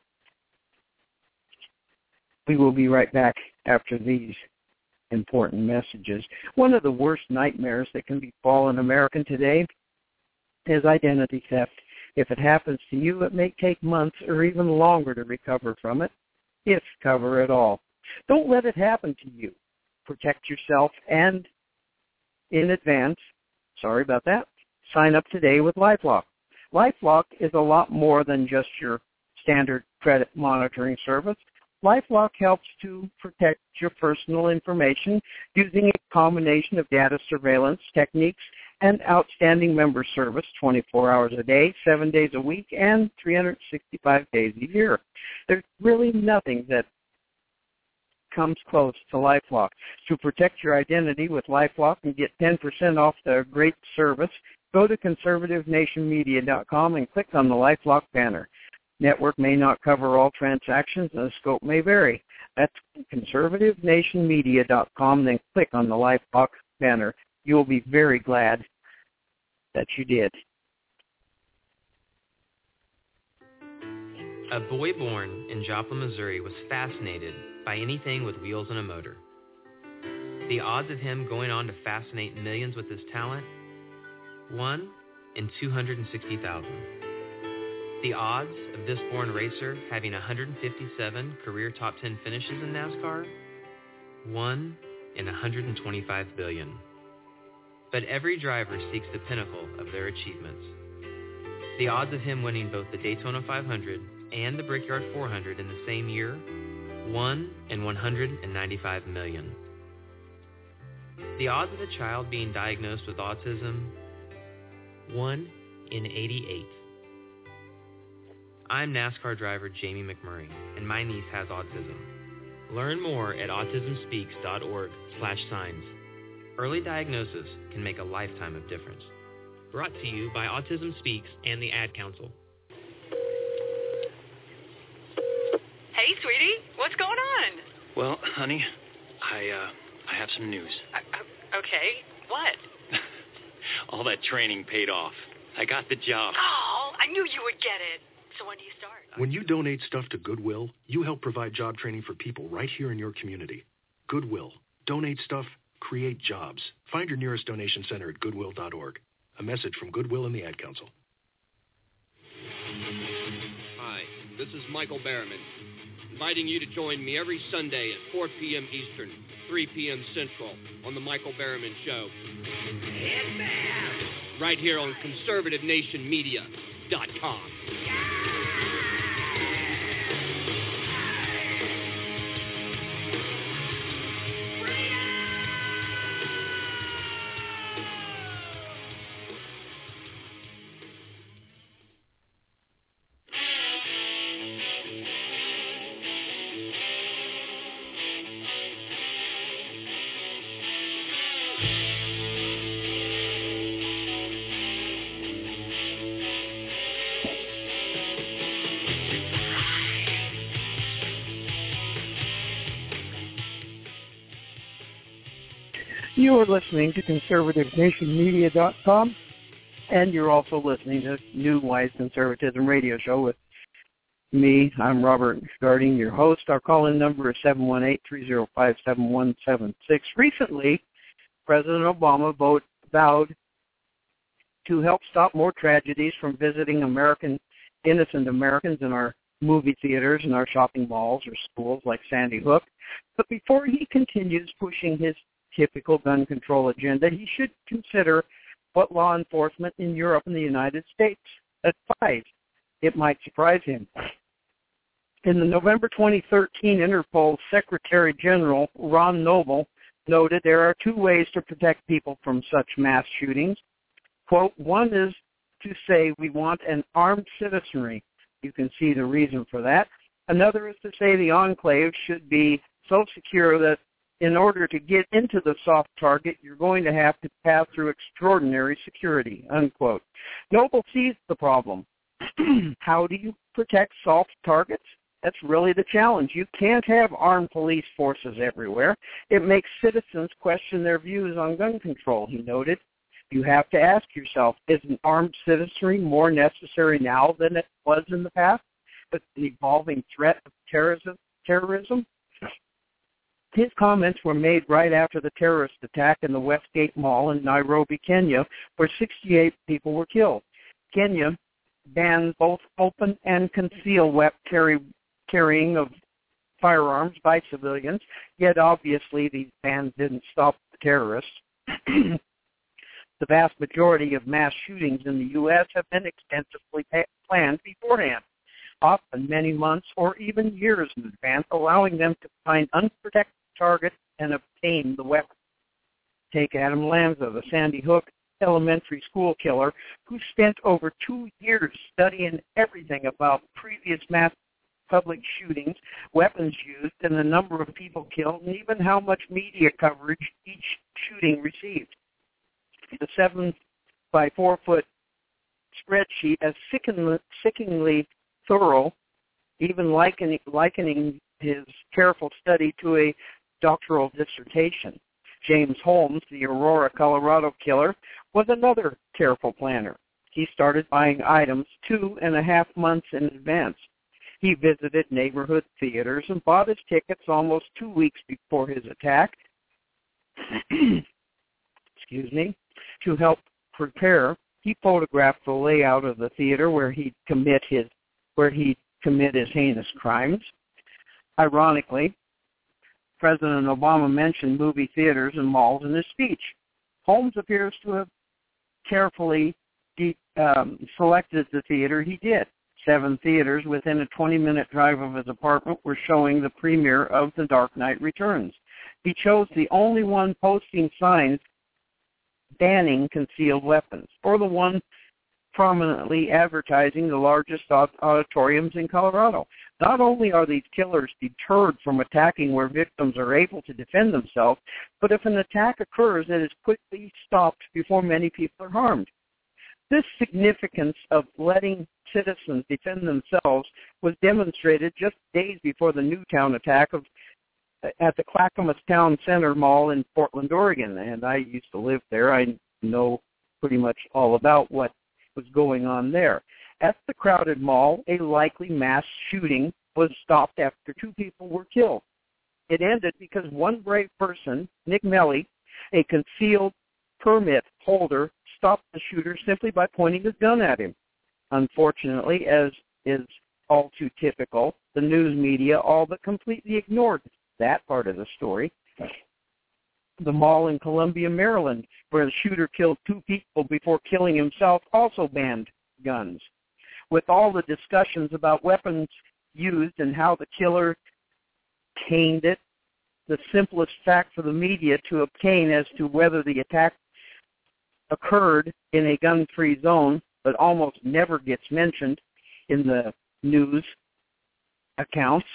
We will be right back after these important messages. One of the worst nightmares that can befall an American today is identity theft. If it happens to you, it may take months or even longer to recover from it, if cover at all. Don't let it happen to you. Protect yourself and, in advance, sorry about that, sign up today with LifeLock. LifeLock is a lot more than just your standard credit monitoring service. LifeLock helps to protect your personal information using a combination of data surveillance techniques and outstanding member service 24 hours a day, 7 days a week, and 365 days a year. There's really nothing that comes close to LifeLock. To protect your identity with LifeLock and get 10% off the great service, go to conservativenationmedia.com and click on the LifeLock banner. Network may not cover all transactions and the scope may vary. That's conservativenationmedia.com, then click on the LifeLock banner. You'll be very glad that you did. A boy born in Joplin, Missouri was fascinated by anything with wheels and a motor. The odds of him going on to fascinate millions with his talent? 1 in 260,000. The odds of this born racer having 157 career top 10 finishes in NASCAR? 1 in 125 billion. But every driver seeks the pinnacle of their achievements. The odds of him winning both the Daytona 500 and the Brickyard 400 in the same year, 1 in 195 million. The odds of a child being diagnosed with autism, 1 in 88. I'm NASCAR driver Jamie McMurray, and my niece has autism. Learn more at autismspeaks.org/signs. Early diagnosis can make a lifetime of difference. Brought to you by Autism Speaks and the Ad Council. Hey, sweetie, what's going on? Well, honey, I have some news. Okay, what? All that training paid off. I got the job. Oh, I knew you would get it. So when do you start? When you donate stuff to Goodwill, you help provide job training for people right here in your community. Goodwill. Donate stuff, create jobs. Find your nearest donation center at goodwill.org. A message from Goodwill and the Ad Council. Hi, this is Michael Barrowman, inviting you to join me every Sunday at 4 p.m. Eastern, 3 p.m. Central on The Michael Barrowman Show. Right here on ConservativeNationMedia.com. You are listening to ConservativeNationMedia.com, and you're also listening to New Wise Conservatism Radio Show with me. I'm Robert Garding, your host. Our call-in number is 718-305-7176. Recently, President Obama vowed to help stop more tragedies from visiting innocent Americans in our movie theaters and our shopping malls or schools like Sandy Hook. But before he continues pushing his typical gun control agenda, he should consider what law enforcement in Europe and the United States advise. It might surprise him. In the November 2013 Interpol Secretary General Ron Noble noted there are two ways to protect people from such mass shootings. Quote, one is to say we want an armed citizenry. You can see the reason for that. Another is to say the enclave should be so secure that in order to get into the soft target, you're going to have to pass through extraordinary security, unquote. Noble sees the problem. How do you protect soft targets? That's really the challenge. You can't have armed police forces everywhere. It makes citizens question their views on gun control, he noted. You have to ask yourself, is an armed citizenry more necessary now than it was in the past? With the evolving threat of terrorism? His comments were made right after the terrorist attack in the Westgate Mall in Nairobi, Kenya, where 68 people were killed. Kenya bans both open and concealed carrying of firearms by civilians, yet obviously these bans didn't stop the terrorists. The vast majority of mass shootings in the U.S. have been extensively planned beforehand, often many months or even years in advance, allowing them to find unprotected targets and obtain the weapon. Take Adam Lanza, the Sandy Hook elementary school killer, who spent over 2 years studying everything about previous mass public shootings, weapons used, and the number of people killed, and even how much media coverage each shooting received. The 7-by-4-foot spreadsheet is sickeningly thorough, even likening his careful study to a doctoral dissertation. James Holmes, the Aurora, Colorado killer, was another careful planner. He started buying items 2.5 months in advance. He visited neighborhood theaters and bought his tickets almost 2 weeks before his attack. To help prepare, he photographed the layout of the theater where he'd commit his heinous crimes. Ironically, President Obama mentioned movie theaters and malls in his speech. Holmes appears to have carefully selected the theater, he did. 7 theaters within a 20-minute drive of his apartment were showing the premiere of The Dark Knight Returns. He chose the only one posting signs banning concealed weapons, or the one prominently advertising the largest auditoriums in Colorado. Not only are these killers deterred from attacking where victims are able to defend themselves, but if an attack occurs, it is quickly stopped before many people are harmed. This significance of letting citizens defend themselves was demonstrated just days before the Newtown attack at the Clackamas Town Center Mall in Portland, Oregon. And I used to live there. I know pretty much all about what was going on there. At the crowded mall, a likely mass shooting was stopped after 2 people were killed. It ended because one brave person, Nick Melly, a concealed permit holder, stopped the shooter simply by pointing his gun at him. Unfortunately, as is all too typical, the news media all but completely ignored that part of the story. The mall in Columbia, Maryland, where the shooter killed 2 people before killing himself, also banned guns. With all the discussions about weapons used and how the killer obtained it, the simplest fact for the media to obtain as to whether the attack occurred in a gun-free zone, but almost never gets mentioned in the news accounts.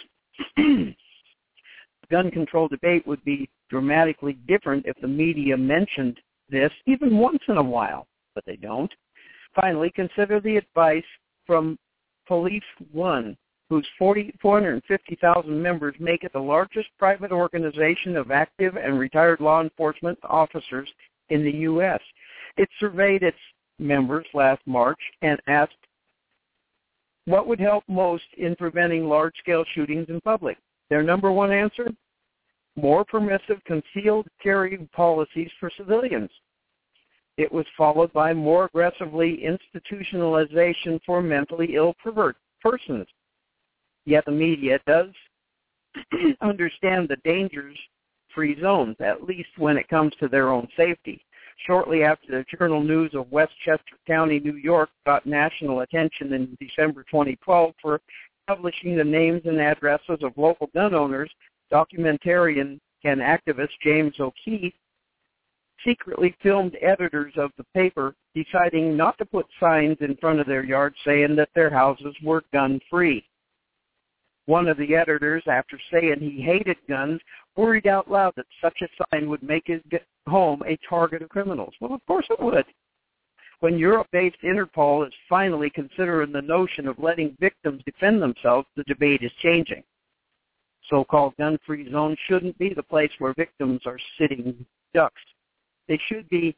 Gun control debate would be dramatically different if the media mentioned this even once in a while, but they don't. Finally, consider the advice from Police One, whose 450,000 members make it the largest private organization of active and retired law enforcement officers in the U.S. It surveyed its members last March and asked what would help most in preventing large-scale shootings in public. Their number one answer? More permissive concealed carry policies for civilians. It was followed by more aggressively institutionalization for mentally ill persons. Yet the media does understand the dangers-free zones, at least when it comes to their own safety. Shortly after the Journal News of Westchester County, New York, got national attention in December 2012 for publishing the names and addresses of local gun owners, documentarian and activist James O'Keefe secretly filmed editors of the paper deciding not to put signs in front of their yards saying that their houses were gun-free. One of the editors, after saying he hated guns, worried out loud that such a sign would make his home a target of criminals. Well, of course it would. When Europe-based Interpol is finally considering the notion of letting victims defend themselves, the debate is changing. So-called gun-free zones shouldn't be the place where victims are sitting ducks. They should be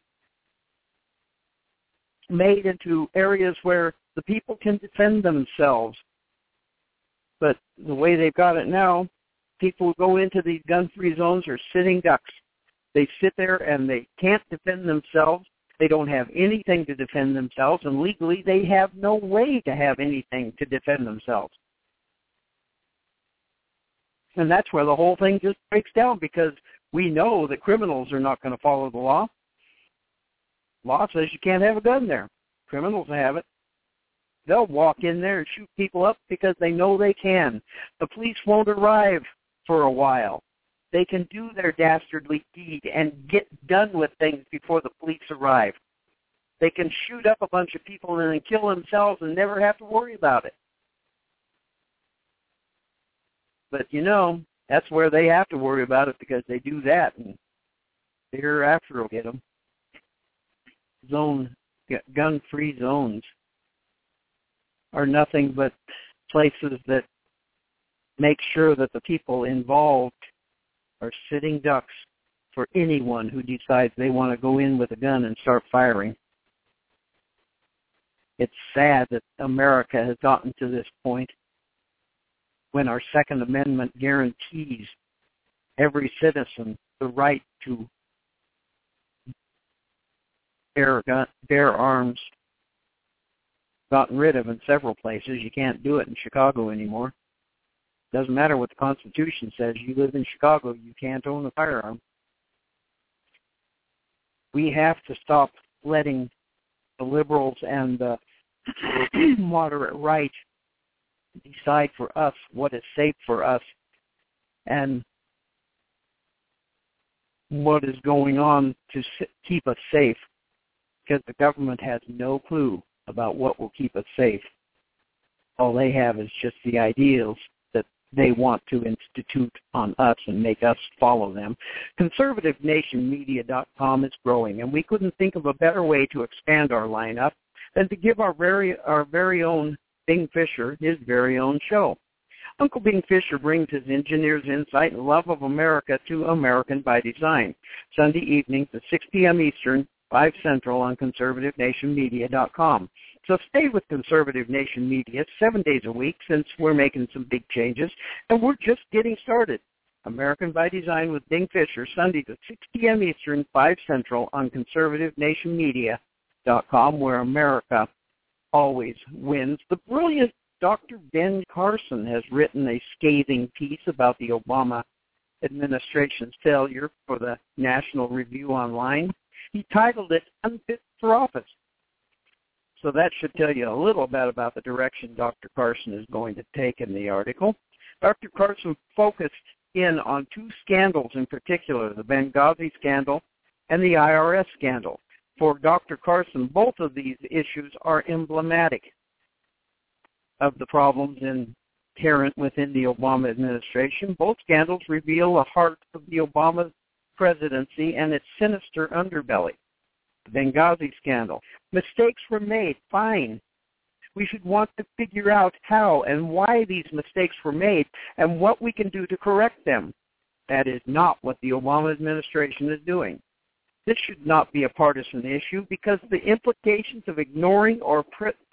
made into areas where the people can defend themselves. But the way they've got it now, people who go into these gun-free zones are sitting ducks. They sit there and they can't defend themselves. They don't have anything to defend themselves, and legally they have no way to have anything to defend themselves. And that's where the whole thing just breaks down, because we know that criminals are not going to follow the law. Law says you can't have a gun there. Criminals have it. They'll walk in there and shoot people up because they know they can. The police won't arrive for a while. They can do their dastardly deed and get done with things before the police arrive. They can shoot up a bunch of people and then kill themselves and never have to worry about it. But, you know, that's where they have to worry about it, because they do that, and the hereafter will get them. Gun-free zones are nothing but places that make sure that the people involved are sitting ducks for anyone who decides they want to go in with a gun and start firing. It's sad that America has gotten to this point when our Second Amendment guarantees every citizen the right to bear arms. Gotten rid of in several places. You can't do it in Chicago anymore. Doesn't matter what the Constitution says. You live in Chicago, you can't own a firearm. We have to stop letting the liberals and the moderate right decide for us what is safe for us and what is going on to keep us safe, because the government has no clue about what will keep us safe. All they have is just the ideals that they want to institute on us and make us follow them. ConservativeNationMedia.com is growing, and we couldn't think of a better way to expand our lineup than to give our very own Bing Fisher his very own show. Uncle Bing Fisher brings his engineer's insight and love of America to American by Design, Sunday evenings at 6 p.m. Eastern, 5 Central on ConservativeNationMedia.com. So stay with Conservative Nation Media 7 days a week, since we're making some big changes, and we're just getting started. American by Design with Bing Fisher, Sundays at 6 p.m. Eastern, 5 Central on ConservativeNationMedia.com, where America always wins. The brilliant Dr. Ben Carson has written a scathing piece about the Obama administration's failure for the National Review Online. He titled it Unfit for Office. So that should tell you a little bit about the direction Dr. Carson is going to take in the article. Dr. Carson focused in on two scandals in particular, the Benghazi scandal and the IRS scandal. For Dr. Carson, both of these issues are emblematic of the problems inherent within the Obama administration. Both scandals reveal the heart of the Obama presidency and its sinister underbelly. The Benghazi scandal. Mistakes were made, fine. We should want to figure out how and why these mistakes were made and what we can do to correct them. That is not what the Obama administration is doing. This should not be a partisan issue, because the implications of ignoring or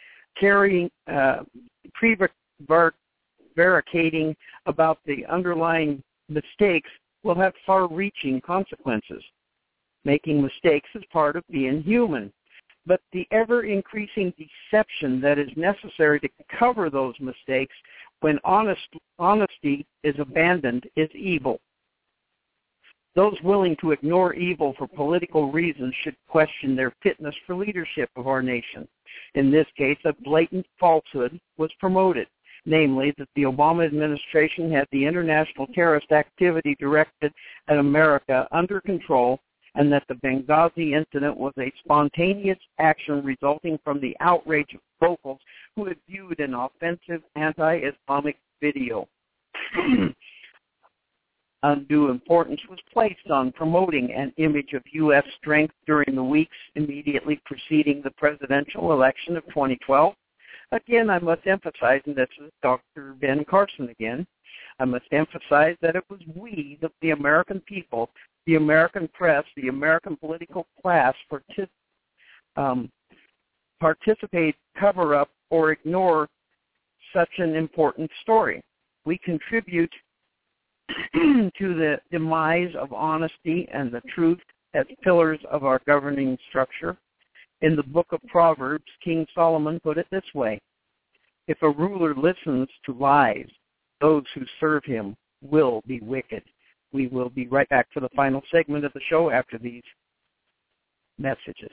prevaricating about the underlying mistakes will have far-reaching consequences. Making mistakes is part of being human. But the ever-increasing deception that is necessary to cover those mistakes when honesty is abandoned is evil. Those willing to ignore evil for political reasons should question their fitness for leadership of our nation. In this case, a blatant falsehood was promoted, namely that the Obama administration had the international terrorist activity directed at America under control, and that the Benghazi incident was a spontaneous action resulting from the outrage of locals who had viewed an offensive anti-Islamic video. Undue importance was placed on promoting an image of U.S. strength during the weeks immediately preceding the presidential election of 2012. Again, I must emphasize, and this is Dr. Ben Carson again, I must emphasize that it was we, the American people, the American press, the American political class participate, cover up, or ignore such an important story. We contribute to the demise of honesty and the truth as pillars of our governing structure. In the book of Proverbs, King Solomon put it this way: if a ruler listens to lies, those who serve him will be wicked. We will be right back for the final segment of the show after these messages.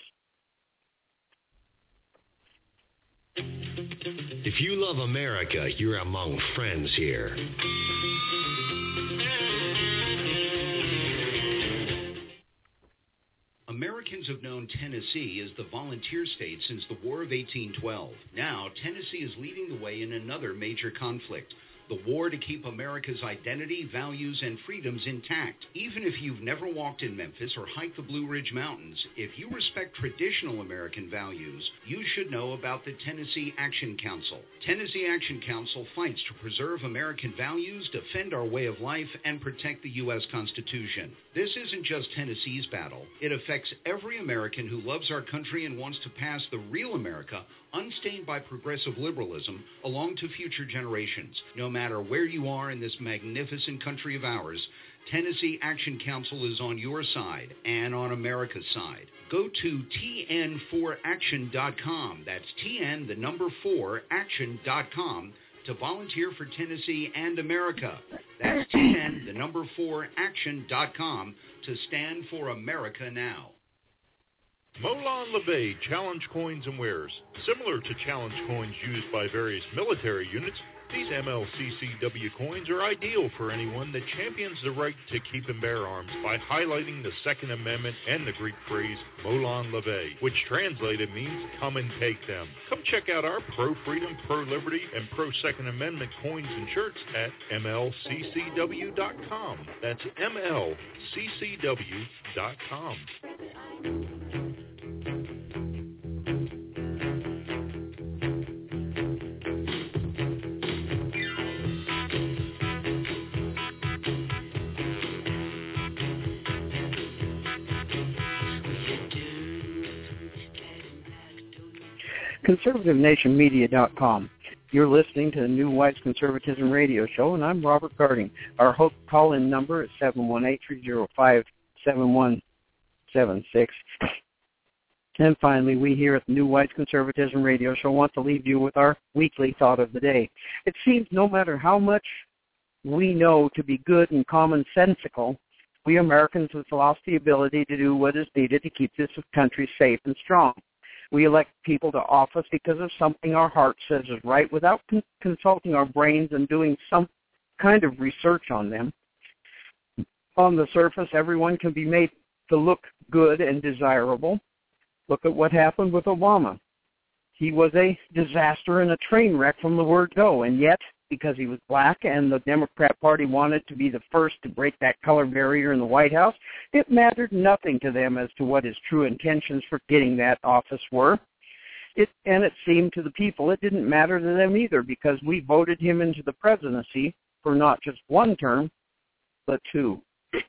If you love America, you're among friends here. Americans have known Tennessee as the volunteer state since the War of 1812. Now, Tennessee is leading the way in another major conflict, the war to keep America's identity, values, and freedoms intact. Even if you've never walked in Memphis or hiked the Blue Ridge Mountains, if you respect traditional American values, you should know about the Tennessee Action Council. Tennessee Action Council fights to preserve American values, defend our way of life, and protect the U.S. Constitution. This isn't just Tennessee's battle. It affects every American who loves our country and wants to pass the real America, unstained by progressive liberalism, along to future generations. No matter where you are in this magnificent country of ours, Tennessee Action Council is on your side and on America's side. Go to tn4action.com. That's TN, the number 4, action.com to volunteer for Tennessee and America. That's TN, the number 4, action.com to stand for America now. Molon Levay Challenge Coins and Wares. Similar to challenge coins used by various military units, these MLCCW coins are ideal for anyone that champions the right to keep and bear arms by highlighting the Second Amendment and the Greek phrase Molon Levay, which translated means come and take them. Come check out our pro-freedom, pro-liberty, and pro-Second Amendment coins and shirts at MLCCW.com. That's MLCCW.com. ConservativeNationMedia.com. You're listening to the New Whites Conservatism Radio Show, and I'm Robert Garding. Our host call-in number is 718-305-7176. And finally, we here at the New Whites Conservatism Radio Show want to leave you with our weekly thought of the day. It seems no matter how much we know to be good and commonsensical, we Americans have lost the ability to do what is needed to keep this country safe and strong. We elect people to office because of something our heart says is right without consulting our brains and doing some kind of research on them. On the surface, everyone can be made to look good and desirable. Look at what happened with Obama. He was a disaster and a train wreck from the word go, and yet, because he was black and the Democrat Party wanted to be the first to break that color barrier in the White House, it mattered nothing to them as to what his true intentions for getting that office were. And it seemed to the people it didn't matter to them either, because we voted him into the presidency for not just one term, but two.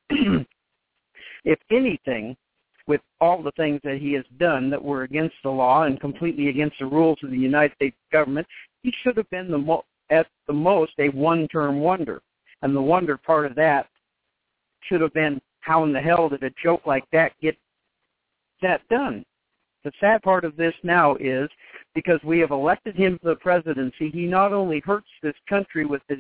If anything, with all the things that he has done that were against the law and completely against the rules of the United States government, he should have been at the most a one-term wonder. And the wonder part of that should have been, how in the hell did a joke like that get that done? The sad part of this now is, because we have elected him to the presidency, he not only hurts this country with his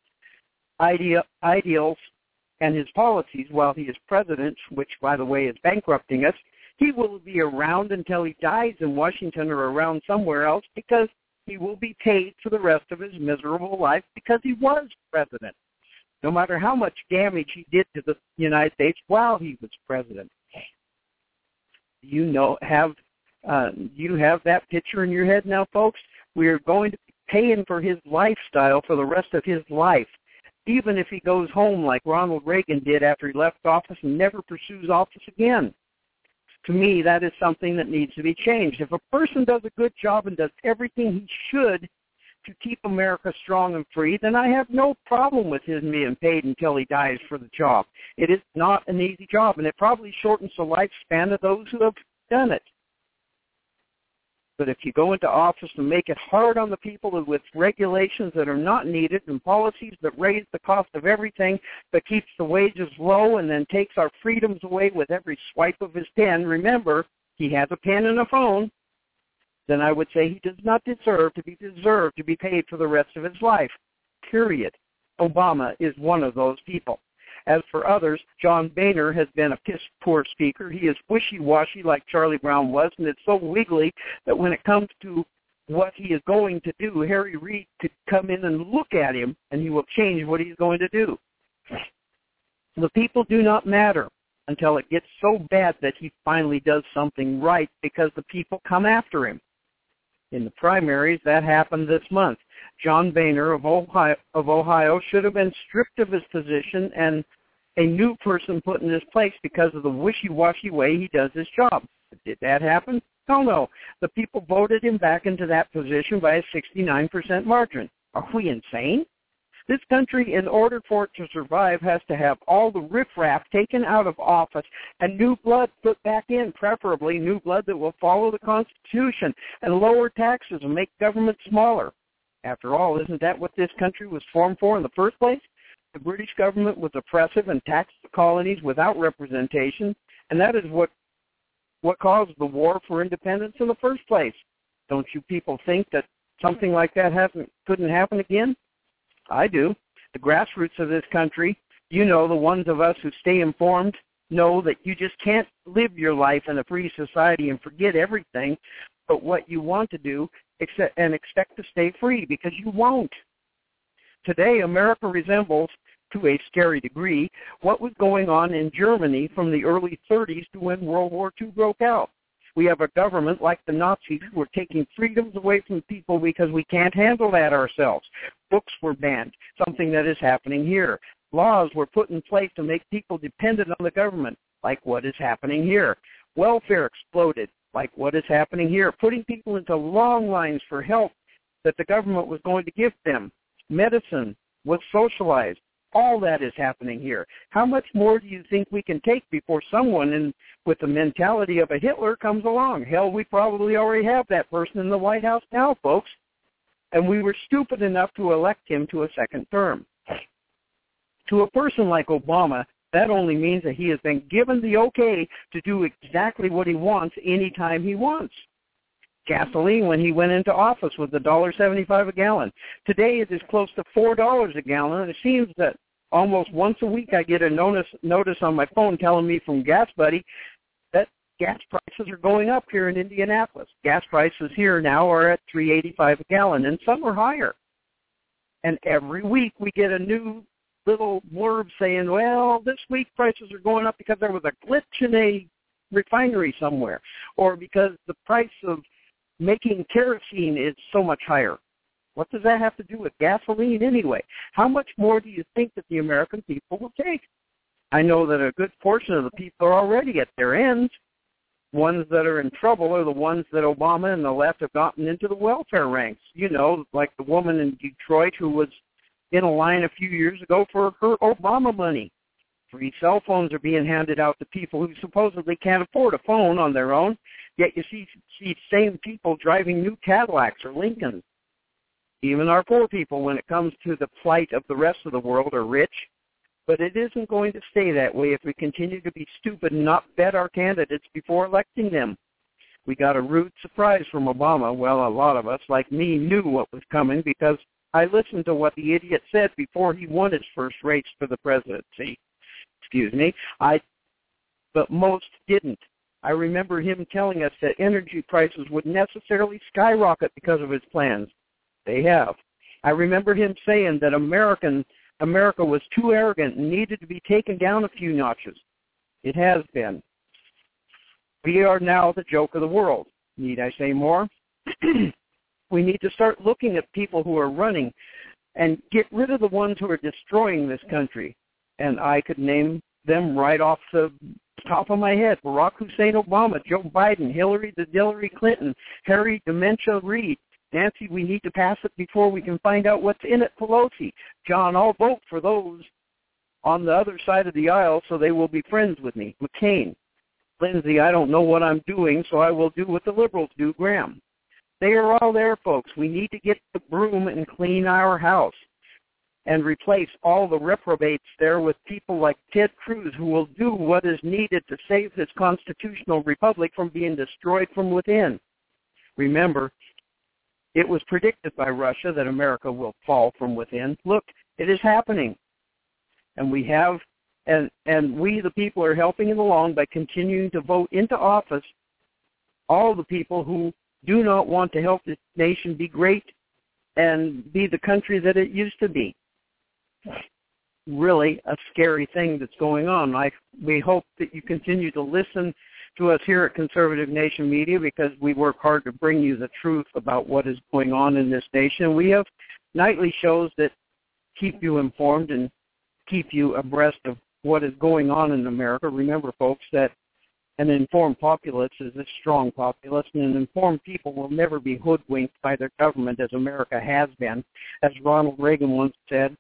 ideals and his policies while he is president, which, by the way, is bankrupting us. He will be around until he dies in Washington or around somewhere else, because he will be paid for the rest of his miserable life because he was president, no matter how much damage he did to the United States while he was president. You have that picture in your head now, folks? We are going to be paying for his lifestyle for the rest of his life, even if he goes home like Ronald Reagan did after he left office and never pursues office again. To me, that is something that needs to be changed. If a person does a good job and does everything he should to keep America strong and free, then I have no problem with him being paid until he dies for the job. It is not an easy job, and it probably shortens the lifespan of those who have done it. But if you go into office and make it hard on the people with regulations that are not needed and policies that raise the cost of everything but keeps the wages low and then takes our freedoms away with every swipe of his pen, remember, he has a pen and a phone, then I would say he does not deserve to be paid for the rest of his life, period. Obama is one of those people. As for others, John Boehner has been a piss-poor speaker. He is wishy-washy like Charlie Brown was, and it's so wiggly that when it comes to what he is going to do, Harry Reid could come in and look at him, and he will change what he's going to do. The people do not matter until it gets so bad that he finally does something right because the people come after him. In the primaries, that happened this month. John Boehner of Ohio should have been stripped of his position and a new person put in his place because of the wishy-washy way he does his job. Did that happen? Hell no. The people voted him back into that position by a 69% margin. Are we insane? This country, in order for it to survive, has to have all the riffraff taken out of office and new blood put back in, preferably new blood that will follow the Constitution and lower taxes and make government smaller. After all, isn't that what this country was formed for in the first place? The British government was oppressive and taxed the colonies without representation, and that is what caused the war for independence in the first place. Don't you people think that something like that couldn't happen again? I do. The grassroots of this country, the ones of us who stay informed, know that you just can't live your life in a free society and forget everything but what you want to do and expect to stay free, because you won't. Today, America resembles, to a scary degree, what was going on in Germany from the early 30s to when World War II broke out. We have a government like the Nazis who are taking freedoms away from people because we can't handle that ourselves. Books were banned, something that is happening here. Laws were put in place to make people dependent on the government, like what is happening here. Welfare exploded, like what is happening here. Putting people into long lines for help that the government was going to give them. Medicine was socialized. All that is happening here. How much more do you think we can take before someone with the mentality of a Hitler comes along? Hell, we probably already have that person in the White House now, folks. And we were stupid enough to elect him to a second term. To a person like Obama, that only means that he has been given the okay to do exactly what he wants anytime he wants. Gasoline, when he went into office, was $1.75 a gallon. Today it is close to $4 a gallon, and it seems that almost once a week I get a notice on my phone telling me from Gas Buddy that gas prices are going up here in Indianapolis. Gas prices here now are at $3.85 a gallon, and some are higher. And every week we get a new little blurb saying, well, this week prices are going up because there was a glitch in a refinery somewhere, or because the price of making kerosene is so much higher. What does that have to do with gasoline anyway? How much more do you think that the American people will take? I know that a good portion of the people are already at their ends. Ones that are in trouble are the ones that Obama and the left have gotten into the welfare ranks. You know, like the woman in Detroit who was in a line a few years ago for her Obama money. Free cell phones are being handed out to people who supposedly can't afford a phone on their own, yet you see same people driving new Cadillacs or Lincolns. Even our poor people, when it comes to the plight of the rest of the world, are rich. But it isn't going to stay that way if we continue to be stupid and not vet our candidates before electing them. We got a rude surprise from Obama. Well, a lot of us, like me, knew what was coming because I listened to what the idiot said before he won his first race for the presidency. But most didn't. I remember him telling us that energy prices would necessarily skyrocket because of his plans. They have. I remember him saying that America was too arrogant and needed to be taken down a few notches. It has been. We are now the joke of the world. Need I say more? We need to start looking at people who are running and get rid of the ones who are destroying this country. And I could name them right off the top of my head. Barack Hussein Obama, Joe Biden, Hillary Clinton, Harry Dementia Reid, Nancy, we need to pass it before we can find out what's in it, Pelosi. John, I'll vote for those on the other side of the aisle so they will be friends with me. McCain. Lindsay, I don't know what I'm doing, so I will do what the liberals do, Graham. They are all there, folks. We need to get the broom and clean our house and replace all the reprobates there with people like Ted Cruz who will do what is needed to save this constitutional republic from being destroyed from within. Remember, it was predicted by Russia that America will fall from within. Look, it is happening. And we have, and we the people are helping it along by continuing to vote into office all the people who do not want to help this nation be great and be the country that it used to be. Really a scary thing that's going on. We hope that you continue to listen to us here at Conservative Nation Media because we work hard to bring you the truth about what is going on in this nation. We have nightly shows that keep you informed and keep you abreast of what is going on in America. Remember, folks, that an informed populace is a strong populace, and an informed people will never be hoodwinked by their government as America has been. As Ronald Reagan once said,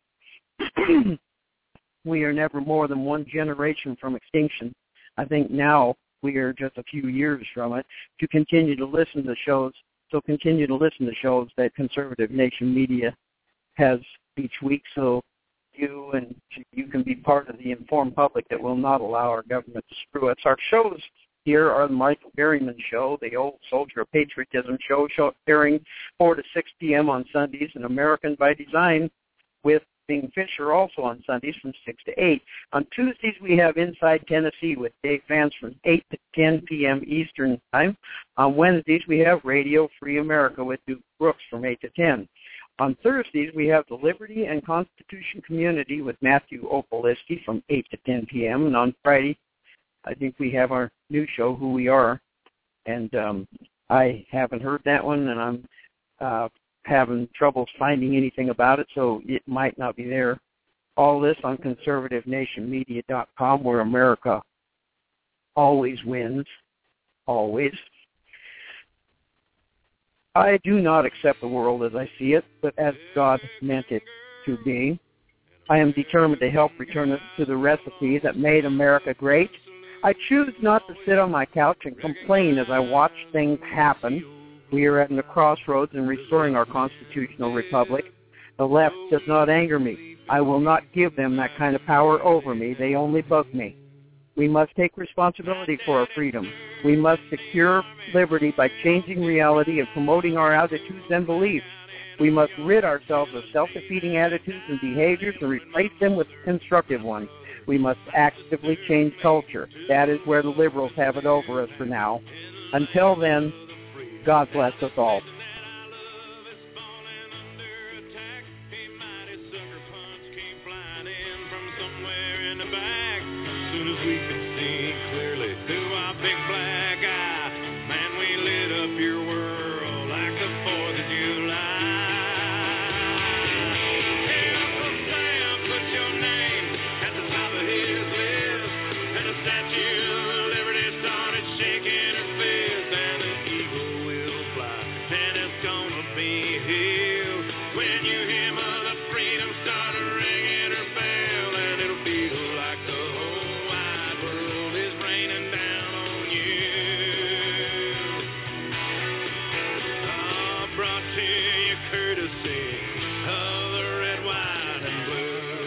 we are never more than one generation from extinction. I think now we are just a few years from it. To continue to listen to shows, that Conservative Nation Media has each week, so you can be part of the informed public that will not allow our government to screw us. Our shows here are the Michael Berryman Show, the Old Soldier of Patriotism show airing 4 to 6 p.m. on Sundays, and American by Design with Bing Fisher also on Sundays from 6 to 8. On Tuesdays, we have Inside Tennessee with Dave Vance from 8 to 10 p.m. Eastern Time. On Wednesdays, we have Radio Free America with Duke Brooks from 8 to 10. On Thursdays, we have the Liberty and Constitution Community with Matthew Opaliski from 8 to 10 p.m. And on Friday, I think we have our new show, Who We Are. And I haven't heard that one, and I'm having trouble finding anything about it, so it might not be there. All this on conservativenationmedia.com, where America always wins. Always. I do not accept the world as I see it, but as God meant it to be. I am determined to help return us to the recipe that made America great. I choose not to sit on my couch and complain as I watch things happen. We are at the crossroads in restoring our constitutional republic. The left does not anger me. I will not give them that kind of power over me. They only bug me. We must take responsibility for our freedom. We must secure liberty by changing reality and promoting our attitudes and beliefs. We must rid ourselves of self-defeating attitudes and behaviors and replace them with constructive ones. We must actively change culture. That is where the liberals have it over us for now. Until then, God bless us all.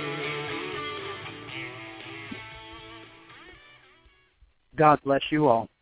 God bless you all.